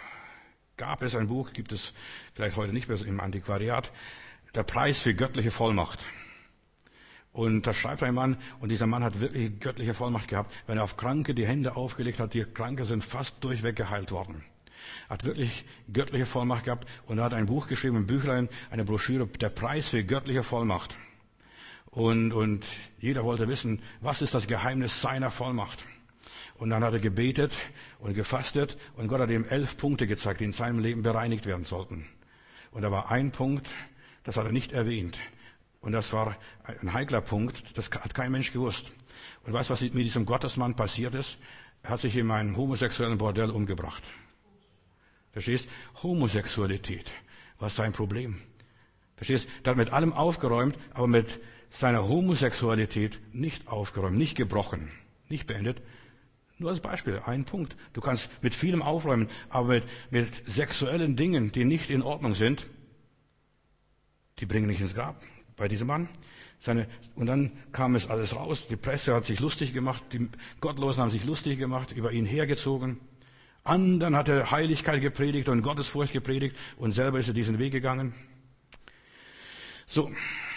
gibt es vielleicht heute nicht mehr im Antiquariat, der Preis für göttliche Vollmacht. Und da schreibt ein Mann, und dieser Mann hat wirklich göttliche Vollmacht gehabt, wenn er auf Kranke die Hände aufgelegt hat, die Kranke sind fast durchweg geheilt worden. Hat wirklich göttliche Vollmacht gehabt und er hat ein Buch geschrieben, ein Büchlein, eine Broschüre, der Preis für göttliche Vollmacht. Und jeder wollte wissen, was ist das Geheimnis seiner Vollmacht? Und dann hat er gebetet und gefastet und Gott hat ihm 11 Punkte gezeigt, die in seinem Leben bereinigt werden sollten. Und da war ein Punkt, das hat er nicht erwähnt. Und das war ein heikler Punkt, das hat kein Mensch gewusst. Und weißt du, was mit diesem Gottesmann passiert ist? Er hat sich in einem homosexuellen Bordell umgebracht. Verstehst? Homosexualität war sein Problem. Verstehst? Er hat mit allem aufgeräumt, aber mit seiner Homosexualität nicht aufgeräumt, nicht gebrochen, nicht beendet. Nur als Beispiel, ein Punkt. Du kannst mit vielem aufräumen, aber mit sexuellen Dingen, die nicht in Ordnung sind, die bringen dich ins Grab. Bei diesem Mann. Und dann kam es alles raus. Die Presse hat sich lustig gemacht, die Gottlosen haben sich lustig gemacht, über ihn hergezogen. Anderen hat er Heiligkeit gepredigt und Gottesfurcht gepredigt und selber ist er diesen Weg gegangen. So.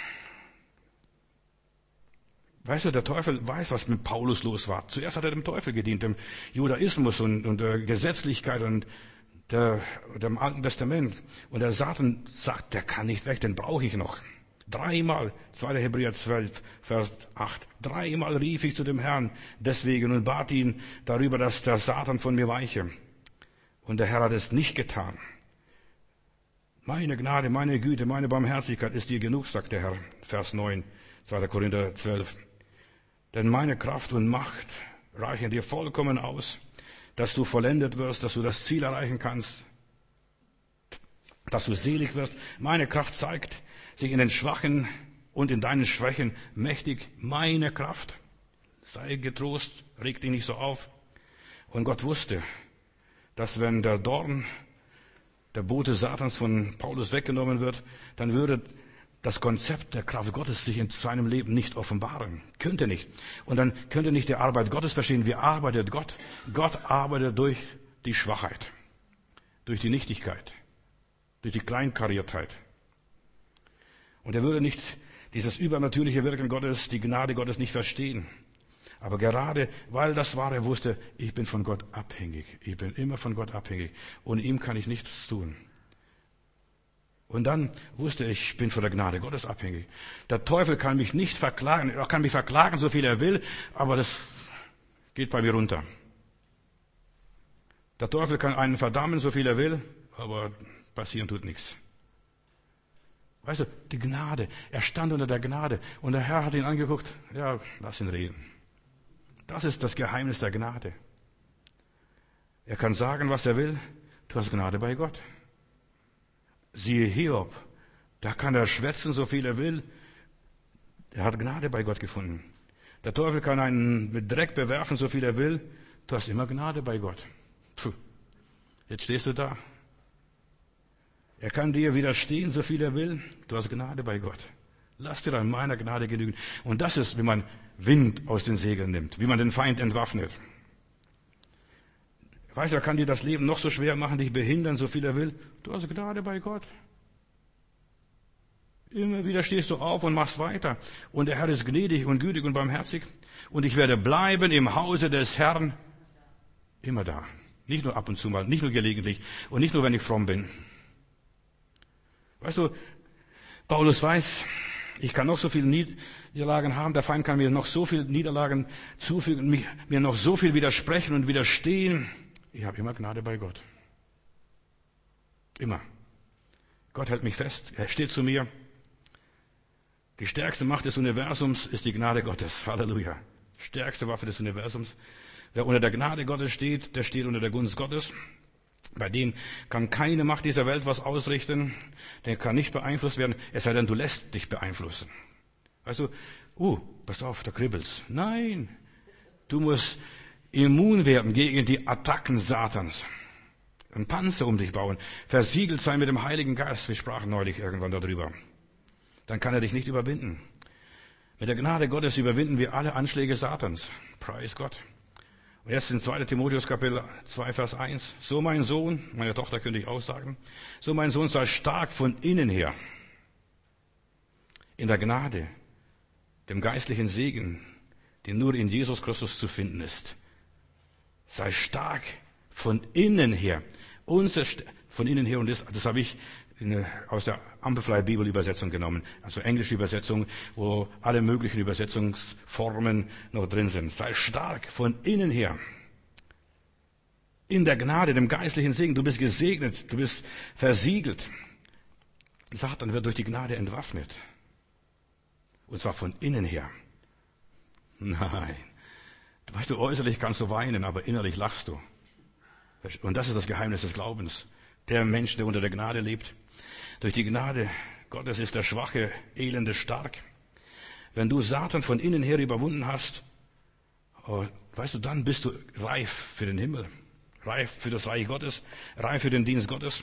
Weißt du, der Teufel weiß, was mit Paulus los war. Zuerst hat er dem Teufel gedient, dem Judaismus und der Gesetzlichkeit und dem Alten Testament. Und der Satan sagt, der kann nicht weg, den brauche ich noch. 3-mal, 2. Hebräer 12, Vers 8, 3-mal rief ich zu dem Herrn deswegen und bat ihn darüber, dass der Satan von mir weiche. Und der Herr hat es nicht getan. Meine Gnade, meine Güte, meine Barmherzigkeit ist dir genug, sagt der Herr. Vers 9, 2. Korinther 12. Denn meine Kraft und Macht reichen dir vollkommen aus, dass du vollendet wirst, dass du das Ziel erreichen kannst, dass du selig wirst. Meine Kraft zeigt sich in den Schwachen und in deinen Schwächen mächtig. Meine Kraft. Sei getrost, reg dich nicht so auf. Und Gott wusste, dass wenn der Dorn, der Bote Satans von Paulus weggenommen wird, dann würde das Konzept der Kraft Gottes sich in seinem Leben nicht offenbaren. Könnte nicht. Und dann könnte nicht die Arbeit Gottes verstehen. Wie arbeitet Gott? Gott arbeitet durch die Schwachheit, durch die Nichtigkeit, durch die Kleinkariertheit. Und er würde nicht dieses übernatürliche Wirken Gottes, die Gnade Gottes nicht verstehen. Aber gerade weil das war, er wusste, ich bin von Gott abhängig. Ich bin immer von Gott abhängig. Ohne ihm kann ich nichts tun. Und dann wusste ich bin von der Gnade Gottes abhängig. Der Teufel kann mich nicht verklagen. Er kann mich verklagen, so viel er will, aber das geht bei mir runter. Der Teufel kann einen verdammen, so viel er will, aber passieren tut nichts. Weißt du, die Gnade. Er stand unter der Gnade und der Herr hat ihn angeguckt. Ja, lass ihn reden. Das ist das Geheimnis der Gnade. Er kann sagen, was er will. Du hast Gnade bei Gott. Siehe Hiob, da kann er schwätzen, so viel er will. Er hat Gnade bei Gott gefunden. Der Teufel kann einen mit Dreck bewerfen, so viel er will. Du hast immer Gnade bei Gott. Puh. Jetzt stehst du da. Er kann dir widerstehen, so viel er will. Du hast Gnade bei Gott. Lass dir an meiner Gnade genügen. Und das ist, wie man Wind aus den Segeln nimmt, wie man den Feind entwaffnet. Weißt du, er kann dir das Leben noch so schwer machen, dich behindern, so viel er will. Du hast Gnade bei Gott. Immer wieder stehst du auf und machst weiter. Und der Herr ist gnädig und gütig und barmherzig. Und ich werde bleiben im Hause des Herrn. Immer da. Nicht nur ab und zu mal, nicht nur gelegentlich und nicht nur, wenn ich fromm bin. Weißt du, Paulus weiß, ich kann noch so viele Niederlagen haben, der Feind kann mir noch so viele Niederlagen zufügen, mir noch so viel widersprechen und widerstehen. Ich habe immer Gnade bei Gott. Immer. Gott hält mich fest, er steht zu mir. Die stärkste Macht des Universums ist die Gnade Gottes. Halleluja. Stärkste Waffe des Universums. Wer unter der Gnade Gottes steht, der steht unter der Gunst Gottes. Bei dem kann keine Macht dieser Welt was ausrichten. Der kann nicht beeinflusst werden, es sei denn, du lässt dich beeinflussen. Weißt du, pass auf, da kribbelt's. Nein, du musst immun werden gegen die Attacken Satans. Ein Panzer um dich bauen. Versiegelt sein mit dem Heiligen Geist. Wir sprachen neulich irgendwann darüber. Dann kann er dich nicht überwinden. Mit der Gnade Gottes überwinden wir alle Anschläge Satans. Preis Gott. Und jetzt in 2. Timotheus Kapitel 2, Vers 1. So mein Sohn, meine Tochter könnte ich auch sagen, so mein Sohn sei stark von innen her. In der Gnade, dem geistlichen Segen, der nur in Jesus Christus zu finden ist. Sei stark von innen her. Von innen her, und das habe ich aus der Amplified Bible Übersetzung genommen, also englische Übersetzung, wo alle möglichen Übersetzungsformen noch drin sind. Sei stark von innen her. In der Gnade, dem geistlichen Segen. Du bist gesegnet, du bist versiegelt. Satan wird durch die Gnade entwaffnet. Und zwar von innen her. Nein. Weißt du, äußerlich kannst du weinen, aber innerlich lachst du. Und das ist das Geheimnis des Glaubens. Der Mensch, der unter der Gnade lebt. Durch die Gnade Gottes ist der Schwache, Elende stark. Wenn du Satan von innen her überwunden hast, weißt du, dann bist du reif für den Himmel. Reif für das Reich Gottes. Reif für den Dienst Gottes.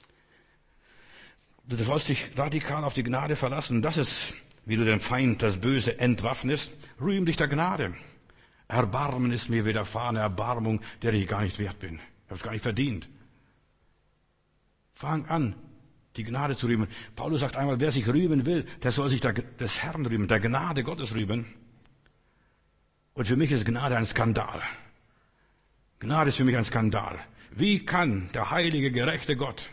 Du sollst dich radikal auf die Gnade verlassen. Das ist, wie du den Feind, das Böse entwaffnest. Rühm dich der Gnade. Erbarmen ist mir widerfahren, Erbarmung, der ich gar nicht wert bin. Ich habe es gar nicht verdient. Fang an, die Gnade zu rühmen. Paulus sagt einmal, wer sich rühmen will, der soll sich des Herrn rühmen, der Gnade Gottes rühmen. Und für mich ist Gnade ein Skandal. Gnade ist für mich ein Skandal. Wie kann der heilige, gerechte Gott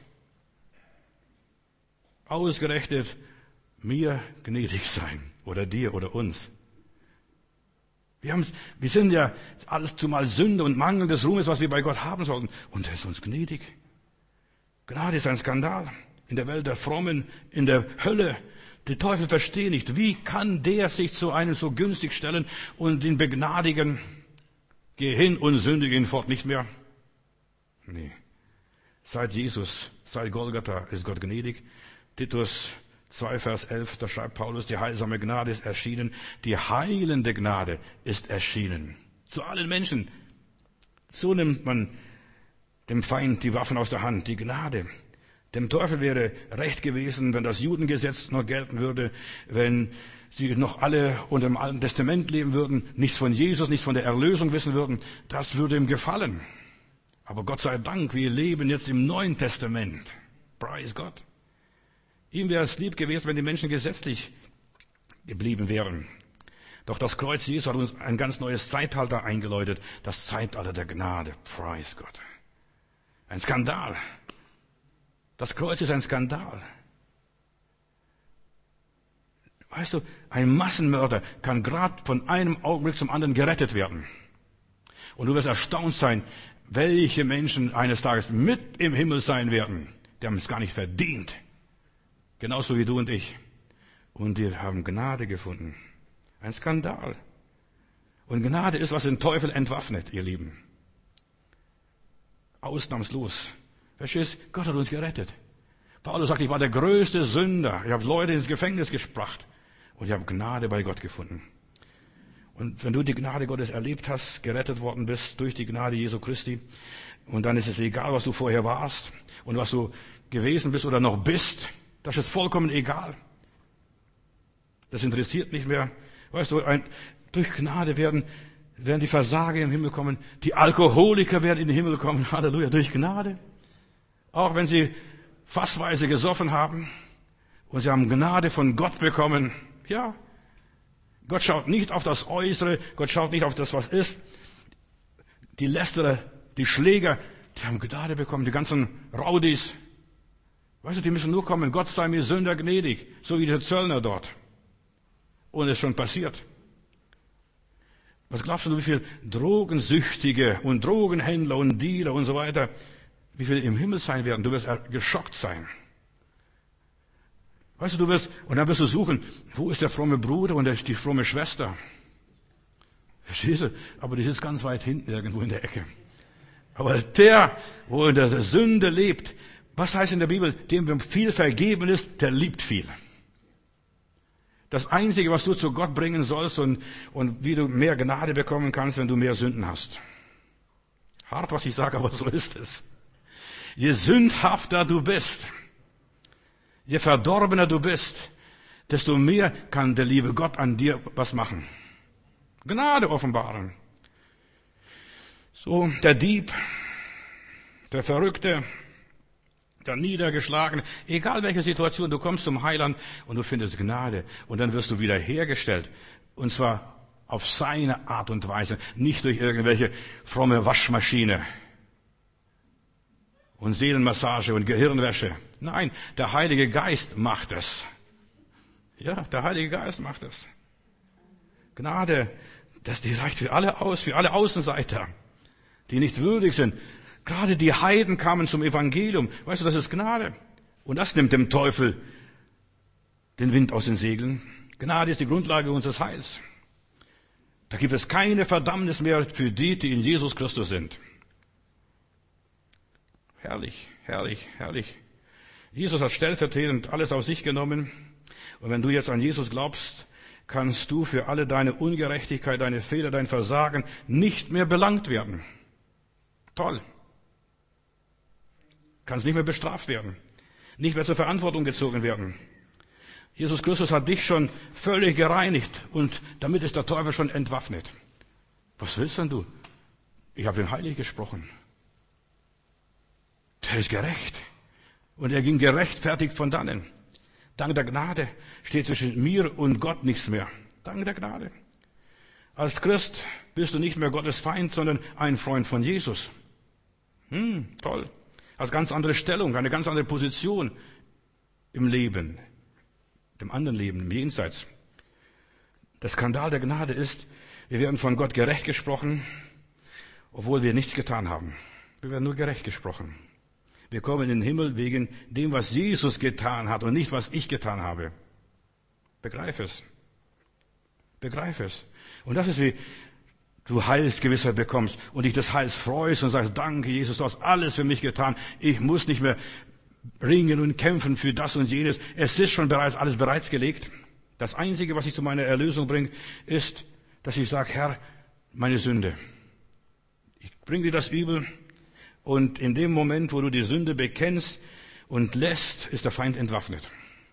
ausgerechnet mir gnädig sein? Oder dir oder uns? Wir sind ja zumal Sünde und Mangel des Ruhmes, was wir bei Gott haben sollten. Und er ist uns gnädig. Gnade ist ein Skandal. in der Welt der Frommen, in der Hölle. Die Teufel verstehen nicht, wie kann der sich zu einem so günstig stellen und den begnadigen, geh hin und sündige ihn fort, nicht mehr. Nee. Seit Jesus, seit Golgatha ist Gott gnädig. Titus 2, Vers 11, da schreibt Paulus, die heilsame Gnade ist erschienen, die heilende Gnade ist erschienen. Zu allen Menschen. So nimmt man dem Feind die Waffen aus der Hand, die Gnade. Dem Teufel wäre recht gewesen, wenn das Judengesetz noch gelten würde, wenn sie noch alle unter dem Alten Testament leben würden, nichts von Jesus, nichts von der Erlösung wissen würden. Das würde ihm gefallen. Aber Gott sei Dank, wir leben jetzt im Neuen Testament. Preis Gott. Ihm wäre es lieb gewesen, wenn die Menschen gesetzlich geblieben wären. Doch das Kreuz Jesu hat uns ein ganz neues Zeitalter eingeläutet. Das Zeitalter der Gnade. Preis Gott. Ein Skandal. Das Kreuz ist ein Skandal. Weißt du, ein Massenmörder kann gerade von einem Augenblick zum anderen gerettet werden. Und du wirst erstaunt sein, welche Menschen eines Tages mit im Himmel sein werden. Die haben es gar nicht verdient. Genauso wie du und ich. Und die haben Gnade gefunden. Ein Skandal. Und Gnade ist, was den Teufel entwaffnet, ihr Lieben. Ausnahmslos. Verstehst? Gott hat uns gerettet. Paulus sagt, ich war der größte Sünder. Ich habe Leute ins Gefängnis gebracht. Und ich habe Gnade bei Gott gefunden. Und wenn du die Gnade Gottes erlebt hast, gerettet worden bist durch die Gnade Jesu Christi, und dann ist es egal, was du vorher warst und was du gewesen bist oder noch bist, das ist vollkommen egal. Das interessiert nicht mehr. Weißt du, durch Gnade werden die Versager im Himmel kommen, die Alkoholiker werden in den Himmel kommen, Halleluja, durch Gnade. Auch wenn sie fassweise gesoffen haben und sie haben Gnade von Gott bekommen, ja. Gott schaut nicht auf das Äußere, Gott schaut nicht auf das, was ist. Die Lästerer, die Schläger, die haben Gnade bekommen, die ganzen Raudis. Weißt du, die müssen nur kommen, Gott sei mir Sünder gnädig, so wie der Zöllner dort. Und es ist schon passiert. Was glaubst du, wie viele Drogensüchtige und Drogenhändler und Dealer und so weiter, wie viele im Himmel sein werden? Du wirst geschockt sein. Weißt du, und dann wirst du suchen, wo ist der fromme Bruder und die fromme Schwester? Verstehst du? Aber die sitzt ganz weit hinten irgendwo in der Ecke. Aber der, wo in der Sünde lebt, was heißt in der Bibel? Dem viel vergeben ist, der liebt viel. Das Einzige, was du zu Gott bringen sollst und wie du mehr Gnade bekommen kannst, wenn du mehr Sünden hast. Hart, was ich sage, aber so ist es. Je sündhafter du bist, je verdorbener du bist, desto mehr kann der liebe Gott an dir was machen. Gnade offenbaren. So, der Dieb, der Verrückte, der Niedergeschlagene, egal welche Situation, du kommst zum Heiland und du findest Gnade und dann wirst du wiederhergestellt. Und zwar auf seine Art und Weise, nicht durch irgendwelche fromme Waschmaschine und Seelenmassage und Gehirnwäsche. Nein, der Heilige Geist macht es. Ja, der Heilige Geist macht es. Gnade, die reicht für alle aus, für alle Außenseiter, die nicht würdig sind. Gerade die Heiden kamen zum Evangelium. Weißt du, das ist Gnade. Und das nimmt dem Teufel den Wind aus den Segeln. Gnade ist die Grundlage unseres Heils. Da gibt es keine Verdammnis mehr für die, die in Jesus Christus sind. Herrlich, herrlich, herrlich. Jesus hat stellvertretend alles auf sich genommen. Und wenn du jetzt an Jesus glaubst, kannst du für alle deine Ungerechtigkeit, deine Fehler, dein Versagen nicht mehr belangt werden. Toll. Kannst nicht mehr bestraft werden. Nicht mehr zur Verantwortung gezogen werden. Jesus Christus hat dich schon völlig gereinigt und damit ist der Teufel schon entwaffnet. Was willst denn du? Ich habe den Heiligen gesprochen. Der ist gerecht. Und er ging gerechtfertigt von dannen. Dank der Gnade steht zwischen mir und Gott nichts mehr. Dank der Gnade. Als Christ bist du nicht mehr Gottes Feind, sondern ein Freund von Jesus. Toll. Als ganz andere Stellung, eine ganz andere Position im Leben, dem anderen Leben, im Jenseits. Der Skandal der Gnade ist, wir werden von Gott gerecht gesprochen, obwohl wir nichts getan haben. Wir werden nur gerecht gesprochen. Wir kommen in den Himmel wegen dem, was Jesus getan hat und nicht, was ich getan habe. Begreif es. Begreif es. Und das ist, wie du Heilsgewissheit bekommst und dich des Heils freust und sagst, danke Jesus, du hast alles für mich getan. Ich muss nicht mehr ringen und kämpfen für das und jenes. Es ist schon bereits alles bereitgelegt. Das Einzige, was ich zu meiner Erlösung bringe, ist, dass ich sage, Herr, meine Sünde. Ich bringe dir das Übel und in dem Moment, wo du die Sünde bekennst und lässt, ist der Feind entwaffnet.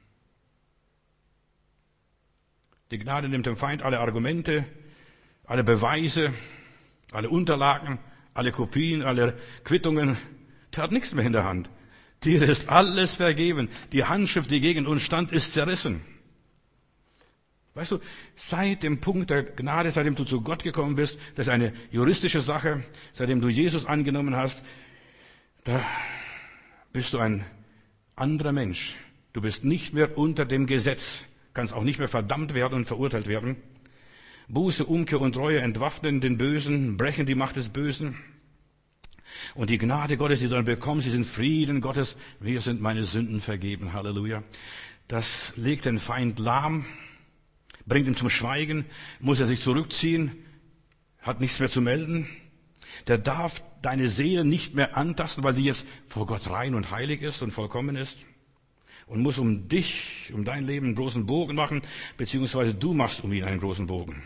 Die Gnade nimmt dem Feind alle Argumente, alle Beweise, alle Unterlagen, alle Kopien, alle Quittungen. Der hat nichts mehr in der Hand. Dir ist alles vergeben. Die Handschrift, die gegen uns stand, ist zerrissen. Weißt du, seit dem Punkt der Gnade, seitdem du zu Gott gekommen bist, das ist eine juristische Sache, seitdem du Jesus angenommen hast, da bist du ein anderer Mensch. Du bist nicht mehr unter dem Gesetz, kannst auch nicht mehr verdammt werden und verurteilt werden. Buße, Umkehr und Treue entwaffnen den Bösen, brechen die Macht des Bösen. Und die Gnade Gottes, die du dann bekommst, diesen Frieden Gottes, mir sind meine Sünden vergeben, Halleluja. Das legt den Feind lahm, bringt ihn zum Schweigen, muss er sich zurückziehen, hat nichts mehr zu melden. Der darf deine Seele nicht mehr antasten, weil die jetzt vor Gott rein und heilig ist und vollkommen ist. Und muss um dich, um dein Leben einen großen Bogen machen, beziehungsweise du machst um ihn einen großen Bogen.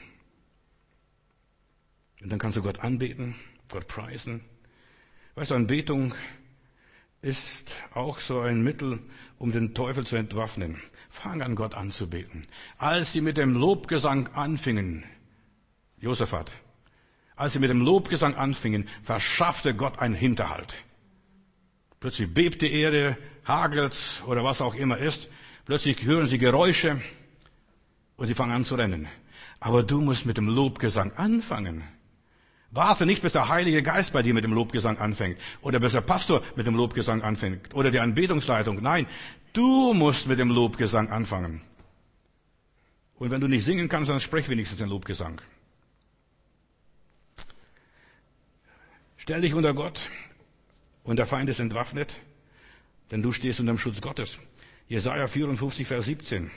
Und dann kannst du Gott anbeten, Gott preisen. Weißt du, Anbetung ist auch so ein Mittel, um den Teufel zu entwaffnen. Fang an, Gott anzubeten. Als sie mit dem Lobgesang anfingen, Josaphat, als sie mit dem Lobgesang anfingen, verschaffte Gott einen Hinterhalt. Plötzlich bebt die Erde, hagelt oder was auch immer ist. Plötzlich hören sie Geräusche und sie fangen an zu rennen. Aber du musst mit dem Lobgesang anfangen. Warte nicht, bis der Heilige Geist bei dir mit dem Lobgesang anfängt oder bis der Pastor mit dem Lobgesang anfängt oder die Anbetungsleitung. Nein, du musst mit dem Lobgesang anfangen. Und wenn du nicht singen kannst, dann sprech wenigstens den Lobgesang. Stell dich unter Gott und der Feind ist entwaffnet, denn du stehst unter dem Schutz Gottes. Jesaja 54, Vers 17.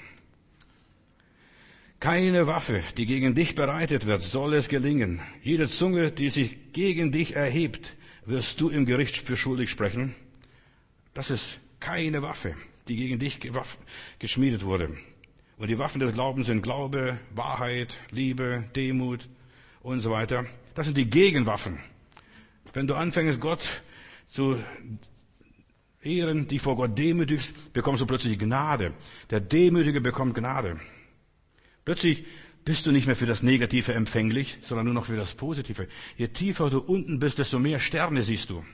Keine Waffe, die gegen dich bereitet wird, soll es gelingen. Jede Zunge, die sich gegen dich erhebt, wirst du im Gericht für schuldig sprechen. Das ist keine Waffe, die gegen dich geschmiedet wurde. Und die Waffen des Glaubens sind Glaube, Wahrheit, Liebe, Demut und so weiter. Das sind die Gegenwaffen. Wenn du anfängst, Gott zu ehren, die vor Gott demütigst, bekommst du plötzlich Gnade. Der Demütige bekommt Gnade. Plötzlich bist du nicht mehr für das Negative empfänglich, sondern nur noch für das Positive. Je tiefer du unten bist, desto mehr Sterne siehst du.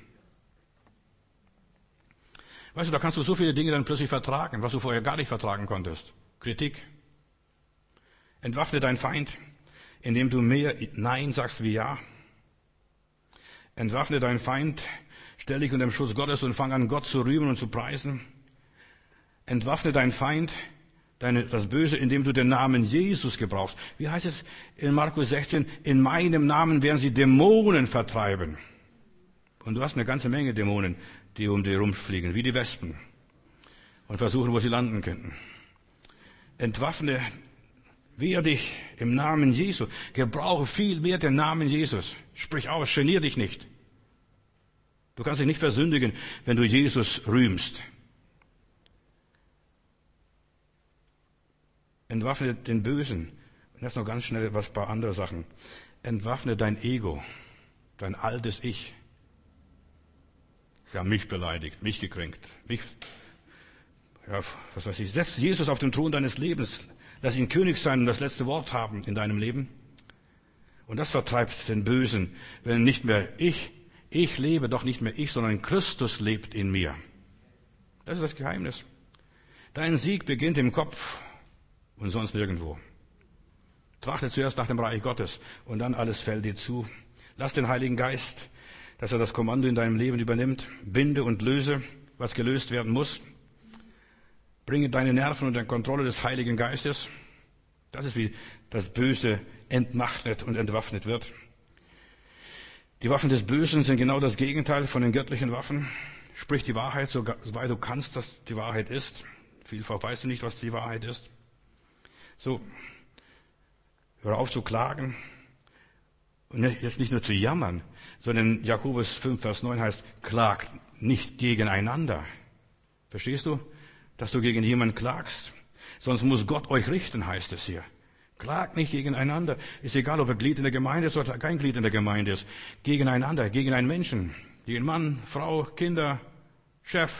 Weißt du, da kannst du so viele Dinge dann plötzlich vertragen, was du vorher gar nicht vertragen konntest. Kritik. Entwaffne deinen Feind, indem du mehr Nein sagst wie Ja. Entwaffne deinen Feind, stell dich unter den Schutz Gottes und fang an, Gott zu rühmen und zu preisen. Entwaffne deinen Feind, das Böse, indem du den Namen Jesus gebrauchst. Wie heißt es in Markus 16? In meinem Namen werden sie Dämonen vertreiben. Und du hast eine ganze Menge Dämonen, die um dich rumfliegen, wie die Wespen. Und versuchen, wo sie landen könnten. Entwaffne, wehr dich im Namen Jesu. Gebrauche viel mehr den Namen Jesus. Sprich aus, genier dich nicht. Du kannst dich nicht versündigen, wenn du Jesus rühmst. Entwaffne den Bösen. Und jetzt noch ganz schnell ein paar andere Sachen. Entwaffne dein Ego, dein altes Ich. Sie haben mich beleidigt, mich gekränkt, was weiß ich. Setz Jesus auf den Thron deines Lebens. Lass ihn König sein und das letzte Wort haben in deinem Leben. Und das vertreibt den Bösen, wenn nicht mehr ich lebe, doch nicht mehr ich, sondern Christus lebt in mir. Das ist das Geheimnis. Dein Sieg beginnt im Kopf und sonst nirgendwo. Trachte zuerst nach dem Reich Gottes und dann alles fällt dir zu. Lass den Heiligen Geist, dass er das Kommando in deinem Leben übernimmt. Binde und löse, was gelöst werden muss. Bringe deine Nerven unter Kontrolle des Heiligen Geistes. Das ist, wie das Böse entmachtet und entwaffnet wird. Die Waffen des Bösen sind genau das Gegenteil von den göttlichen Waffen. Sprich die Wahrheit, soweit du kannst, dass die Wahrheit ist. Vielfach weißt du nicht, was die Wahrheit ist. So, hör auf zu klagen. Und jetzt nicht nur zu jammern, sondern Jakobus 5, Vers 9 heißt, klagt nicht gegeneinander. Verstehst du? Dass du gegen jemanden klagst. Sonst muss Gott euch richten, heißt es hier. Klagt nicht gegeneinander. Ist egal, ob er Glied in der Gemeinde ist oder kein Glied in der Gemeinde ist. Gegeneinander, gegen einen Menschen. Gegen Mann, Frau, Kinder, Chef.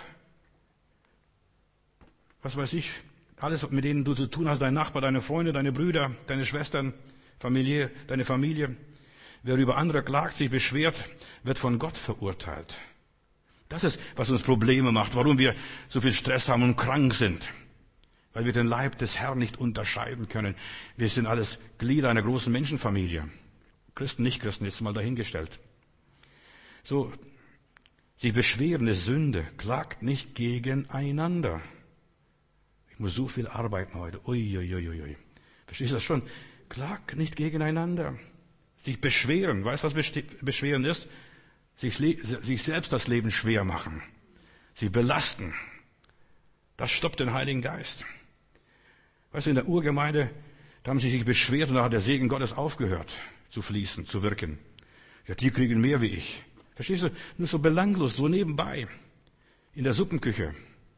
Was weiß ich. Alles, mit denen du zu tun hast, dein Nachbar, deine Freunde, deine Brüder, deine Schwestern, Familie, deine Familie. Wer über andere klagt, sich beschwert, wird von Gott verurteilt. Das ist, was uns Probleme macht, warum wir so viel Stress haben und krank sind. Weil wir den Leib des Herrn nicht unterscheiden können. Wir sind alles Glieder einer großen Menschenfamilie. Christen, Nicht-Christen, jetzt mal dahingestellt. So, sich beschweren ist Sünde. Klagt nicht gegeneinander. Ich muss so viel arbeiten heute. Uiuiuiui. Verstehst du das schon? Klagt nicht gegeneinander. Sich beschweren. Weißt du, was Beschweren ist? Sich selbst das Leben schwer machen. Sie belasten. Das stoppt den Heiligen Geist. Weißt du, in der Urgemeinde, da haben sie sich beschwert und da hat der Segen Gottes aufgehört zu fließen, zu wirken. Ja, die kriegen mehr wie ich. Verstehst du? Nur so belanglos, so nebenbei. In der Suppenküche.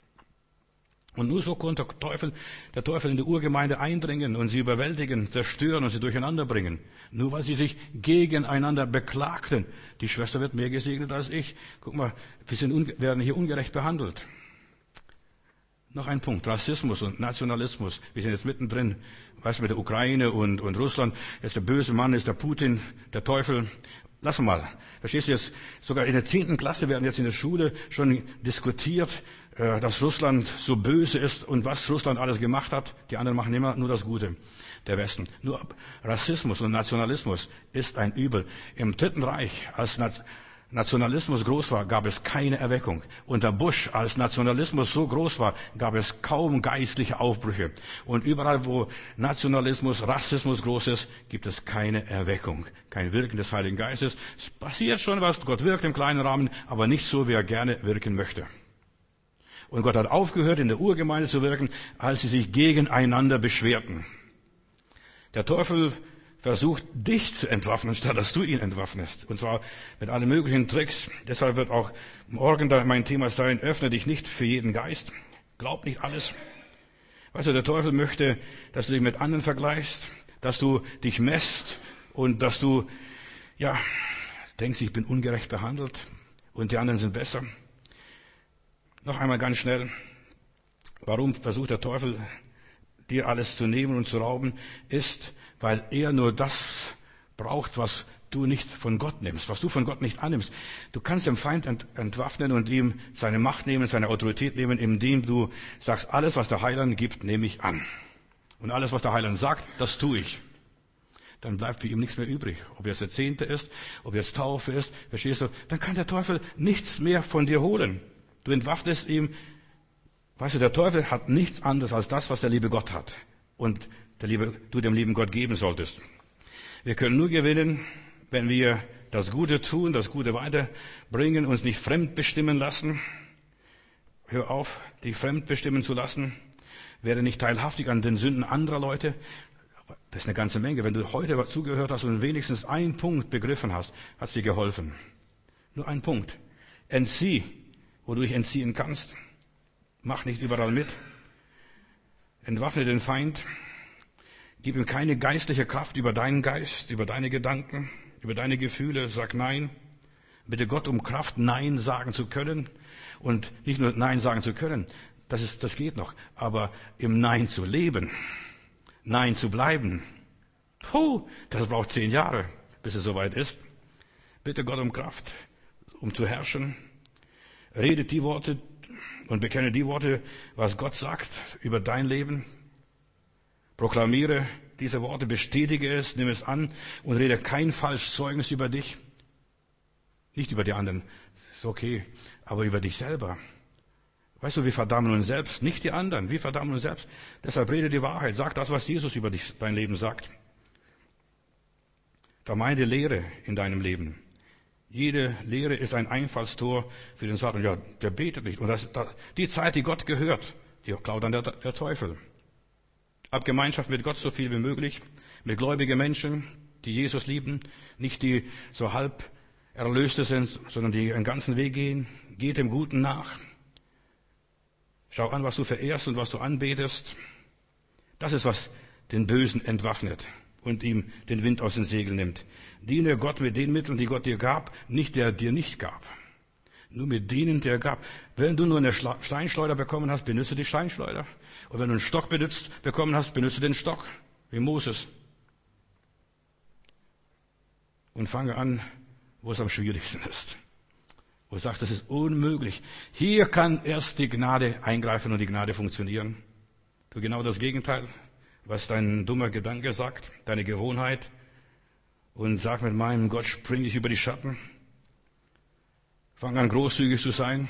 Und nur so konnte der Teufel in die Urgemeinde eindringen und sie überwältigen, zerstören und sie durcheinander bringen. Nur weil sie sich gegeneinander beklagten. Die Schwester wird mehr gesegnet als ich. Guck mal, wir werden hier ungerecht behandelt. Noch ein Punkt, Rassismus und Nationalismus. Wir sind jetzt mittendrin, weißt du, mit der Ukraine und Russland. Jetzt der böse Mann ist der Putin, der Teufel. Lass mal. Verstehst du jetzt? Sogar in der 10. Klasse werden jetzt in der Schule schon diskutiert, dass Russland so böse ist und was Russland alles gemacht hat. Die anderen machen immer nur das Gute, der Westen. Nur Rassismus und Nationalismus ist ein Übel. Im Dritten Reich, als Nationalismus groß war, gab es keine Erweckung. Unter Bush, als Nationalismus so groß war, gab es kaum geistliche Aufbrüche. Und überall, wo Nationalismus, Rassismus groß ist, gibt es keine Erweckung, kein Wirken des Heiligen Geistes. Es passiert schon was, Gott wirkt im kleinen Rahmen, aber nicht so, wie er gerne wirken möchte. Und Gott hat aufgehört, in der Urgemeinde zu wirken, als sie sich gegeneinander beschwerten. Der Teufel versucht, dich zu entwaffnen, statt dass du ihn entwaffnest. Und zwar mit allen möglichen Tricks. Deshalb wird auch morgen mein Thema sein, öffne dich nicht für jeden Geist. Glaub nicht alles. Weißt du, der Teufel möchte, dass du dich mit anderen vergleichst, dass du dich messt und dass du, denkst, ich bin ungerecht behandelt und die anderen sind besser. Noch einmal ganz schnell. Warum versucht der Teufel, dir alles zu nehmen und zu rauben? Ist, weil er nur das braucht, was du nicht von Gott nimmst, was du von Gott nicht annimmst. Du kannst dem Feind entwaffnen und ihm seine Macht nehmen, seine Autorität nehmen, indem du sagst, alles, was der Heiland gibt, nehme ich an. Und alles, was der Heiland sagt, das tue ich. Dann bleibt für ihn nichts mehr übrig. Ob jetzt der Zehnte ist, ob jetzt Taufe ist, verstehst du? Dann kann der Teufel nichts mehr von dir holen. Du entwaffnest ihm. Weißt du, der Teufel hat nichts anderes als das, was der liebe Gott hat. Und du dem lieben Gott geben solltest. Wir können nur gewinnen, wenn wir das Gute tun, das Gute weiterbringen, uns nicht fremd bestimmen lassen. Hör auf, dich fremd bestimmen zu lassen. Werde nicht teilhaftig an den Sünden anderer Leute. Das ist eine ganze Menge. Wenn du heute zugehört hast und wenigstens einen Punkt begriffen hast, hat es dir geholfen. Nur ein Punkt. Entzieh, wo du dich entziehen kannst. Mach nicht überall mit. Entwaffne den Feind. Gib ihm keine geistliche Kraft über deinen Geist, über deine Gedanken, über deine Gefühle. Sag Nein. Bitte Gott um Kraft, Nein sagen zu können. Und nicht nur Nein sagen zu können, das geht noch. Aber im Nein zu leben, Nein zu bleiben, das braucht 10 Jahre, bis es soweit ist. Bitte Gott um Kraft, um zu herrschen. Rede die Worte und bekenne die Worte, was Gott sagt über dein Leben. Proklamiere diese Worte, bestätige es, nimm es an und rede kein falsches Zeugnis über dich. Nicht über die anderen, ist okay, aber über dich selber. Weißt du, wir verdammen uns selbst, nicht die anderen, wir verdammen uns selbst. Deshalb rede die Wahrheit, sag das, was Jesus über dein Leben sagt. Vermeide Lehre in deinem Leben. Jede Lehre ist ein Einfallstor für den Satan. Ja, der betet nicht. Und die Zeit, die Gott gehört, die klaut dann der Teufel. Ab Gemeinschaft mit Gott so viel wie möglich, mit gläubigen Menschen, die Jesus lieben, nicht die so halb Erlöste sind, sondern die einen ganzen Weg gehen. Geht dem Guten nach. Schau an, was du verehrst und was du anbetest. Das ist, was den Bösen entwaffnet und ihm den Wind aus den Segeln nimmt. Diene Gott mit den Mitteln, die Gott dir gab, nicht der dir nicht gab. Nur mit denen, der gab. Wenn du nur eine Steinschleuder bekommen hast, benutze die Steinschleuder. Und wenn du einen Stock bekommen hast, benutze den Stock, wie Moses. Und fange an, wo es am schwierigsten ist. Wo du sagst, das ist unmöglich. Hier kann erst die Gnade eingreifen und die Gnade funktionieren. Tu genau das Gegenteil, was dein dummer Gedanke sagt, deine Gewohnheit. Und sag mit meinem Gott, spring dich über die Schatten. Fang an, großzügig zu sein.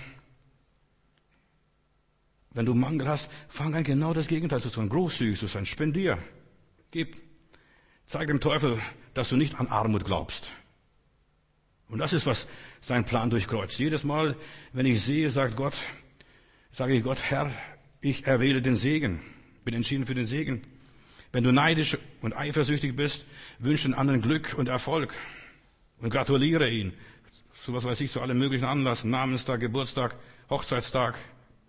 Wenn du Mangel hast, fang an, genau das Gegenteil zu tun. Großzügig zu sein. Spendier. Gib. Zeig dem Teufel, dass du nicht an Armut glaubst. Und das ist, was sein Plan durchkreuzt. Jedes Mal, wenn ich sehe, sage ich Gott, Herr, ich erwähle den Segen. Bin entschieden für den Segen. Wenn du neidisch und eifersüchtig bist, wünsche den anderen Glück und Erfolg. Und gratuliere ihn. So was weiß ich, zu allen möglichen Anlässen. Namenstag, Geburtstag, Hochzeitstag.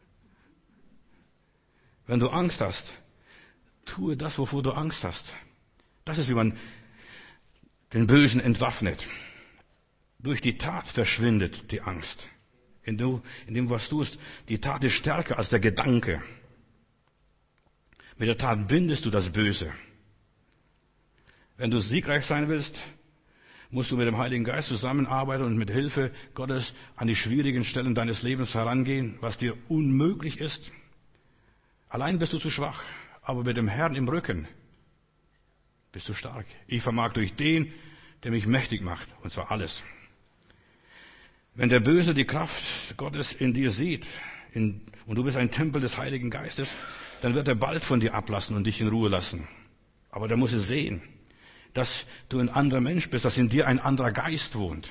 Wenn du Angst hast, tue das, wovor du Angst hast. Das ist, wie man den Bösen entwaffnet. Durch die Tat verschwindet die Angst. In dem, was du tust, die Tat ist stärker als der Gedanke. Mit der Tat bindest du das Böse. Wenn du siegreich sein willst, musst du mit dem Heiligen Geist zusammenarbeiten und mit Hilfe Gottes an die schwierigen Stellen deines Lebens herangehen, was dir unmöglich ist. Allein bist du zu schwach, aber mit dem Herrn im Rücken bist du stark. Ich vermag durch den, der mich mächtig macht, und zwar alles. Wenn der Böse die Kraft Gottes in dir sieht, und du bist ein Tempel des Heiligen Geistes, dann wird er bald von dir ablassen und dich in Ruhe lassen. Aber der muss es sehen, dass du ein anderer Mensch bist, dass in dir ein anderer Geist wohnt.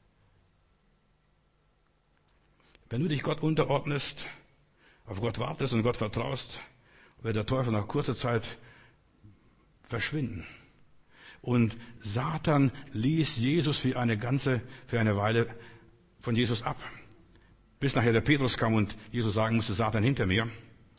Wenn du dich Gott unterordnest, auf Gott wartest und Gott vertraust, wird der Teufel nach kurzer Zeit verschwinden. Und Satan ließ Jesus für eine Weile von Jesus ab. Bis nachher der Petrus kam und Jesus sagen musste, Satan hinter mir.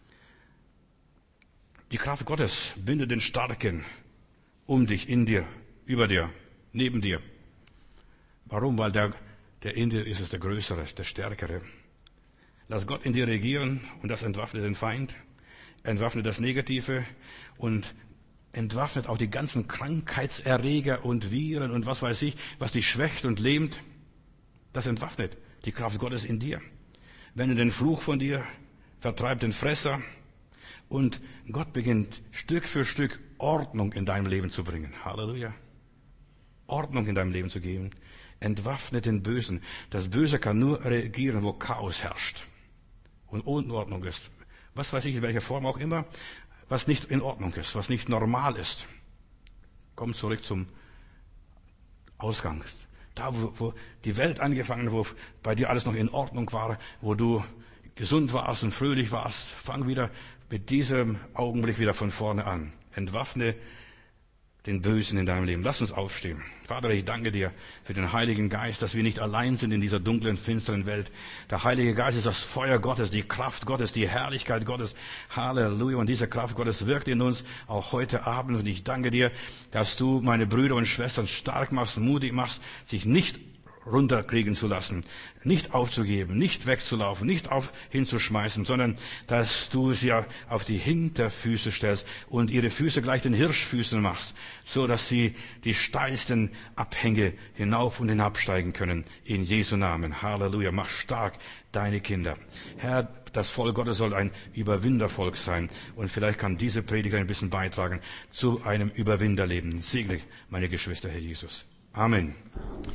Die Kraft Gottes bindet den Starken um dich, in dir, über dir, neben dir. Warum? Weil der in dir ist, ist der Größere, der Stärkere. Lass Gott in dir regieren und das entwaffnet den Feind, entwaffnet das Negative und entwaffnet auch die ganzen Krankheitserreger und Viren und was weiß ich, was dich schwächt und lähmt. Das entwaffnet die Kraft Gottes in dir. Wende den Fluch von dir, vertreibt den Fresser und Gott beginnt Stück für Stück Ordnung in deinem Leben zu bringen. Halleluja. Ordnung in deinem Leben zu geben. Entwaffnet den Bösen. Das Böse kann nur regieren, wo Chaos herrscht und Unordnung ist. Was weiß ich, in welcher Form auch immer, was nicht in Ordnung ist, was nicht normal ist. Komm zurück zum Ausgang. Da, wo die Welt angefangen, wo bei dir alles noch in Ordnung war, wo du gesund warst und fröhlich warst, fang wieder mit diesem Augenblick wieder von vorne an. Entwaffne den Bösen in deinem Leben. Lass uns aufstehen. Vater, ich danke dir für den Heiligen Geist, dass wir nicht allein sind in dieser dunklen, finsteren Welt. Der Heilige Geist ist das Feuer Gottes, die Kraft Gottes, die Herrlichkeit Gottes. Halleluja. Und diese Kraft Gottes wirkt in uns auch heute Abend. Und ich danke dir, dass du meine Brüder und Schwestern stark machst, mutig machst, sich nicht runterkriegen zu lassen, nicht aufzugeben, nicht wegzulaufen, nicht hinzuschmeißen, sondern dass du sie auf die Hinterfüße stellst und ihre Füße gleich den Hirschfüßen machst, so dass sie die steilsten Abhänge hinauf und hinabsteigen können. In Jesu Namen. Halleluja. Mach stark deine Kinder. Herr, das Volk Gottes soll ein Überwindervolk sein. Und vielleicht kann diese Predigt ein bisschen beitragen zu einem Überwinderleben. Segne meine Geschwister, Herr Jesus. Amen.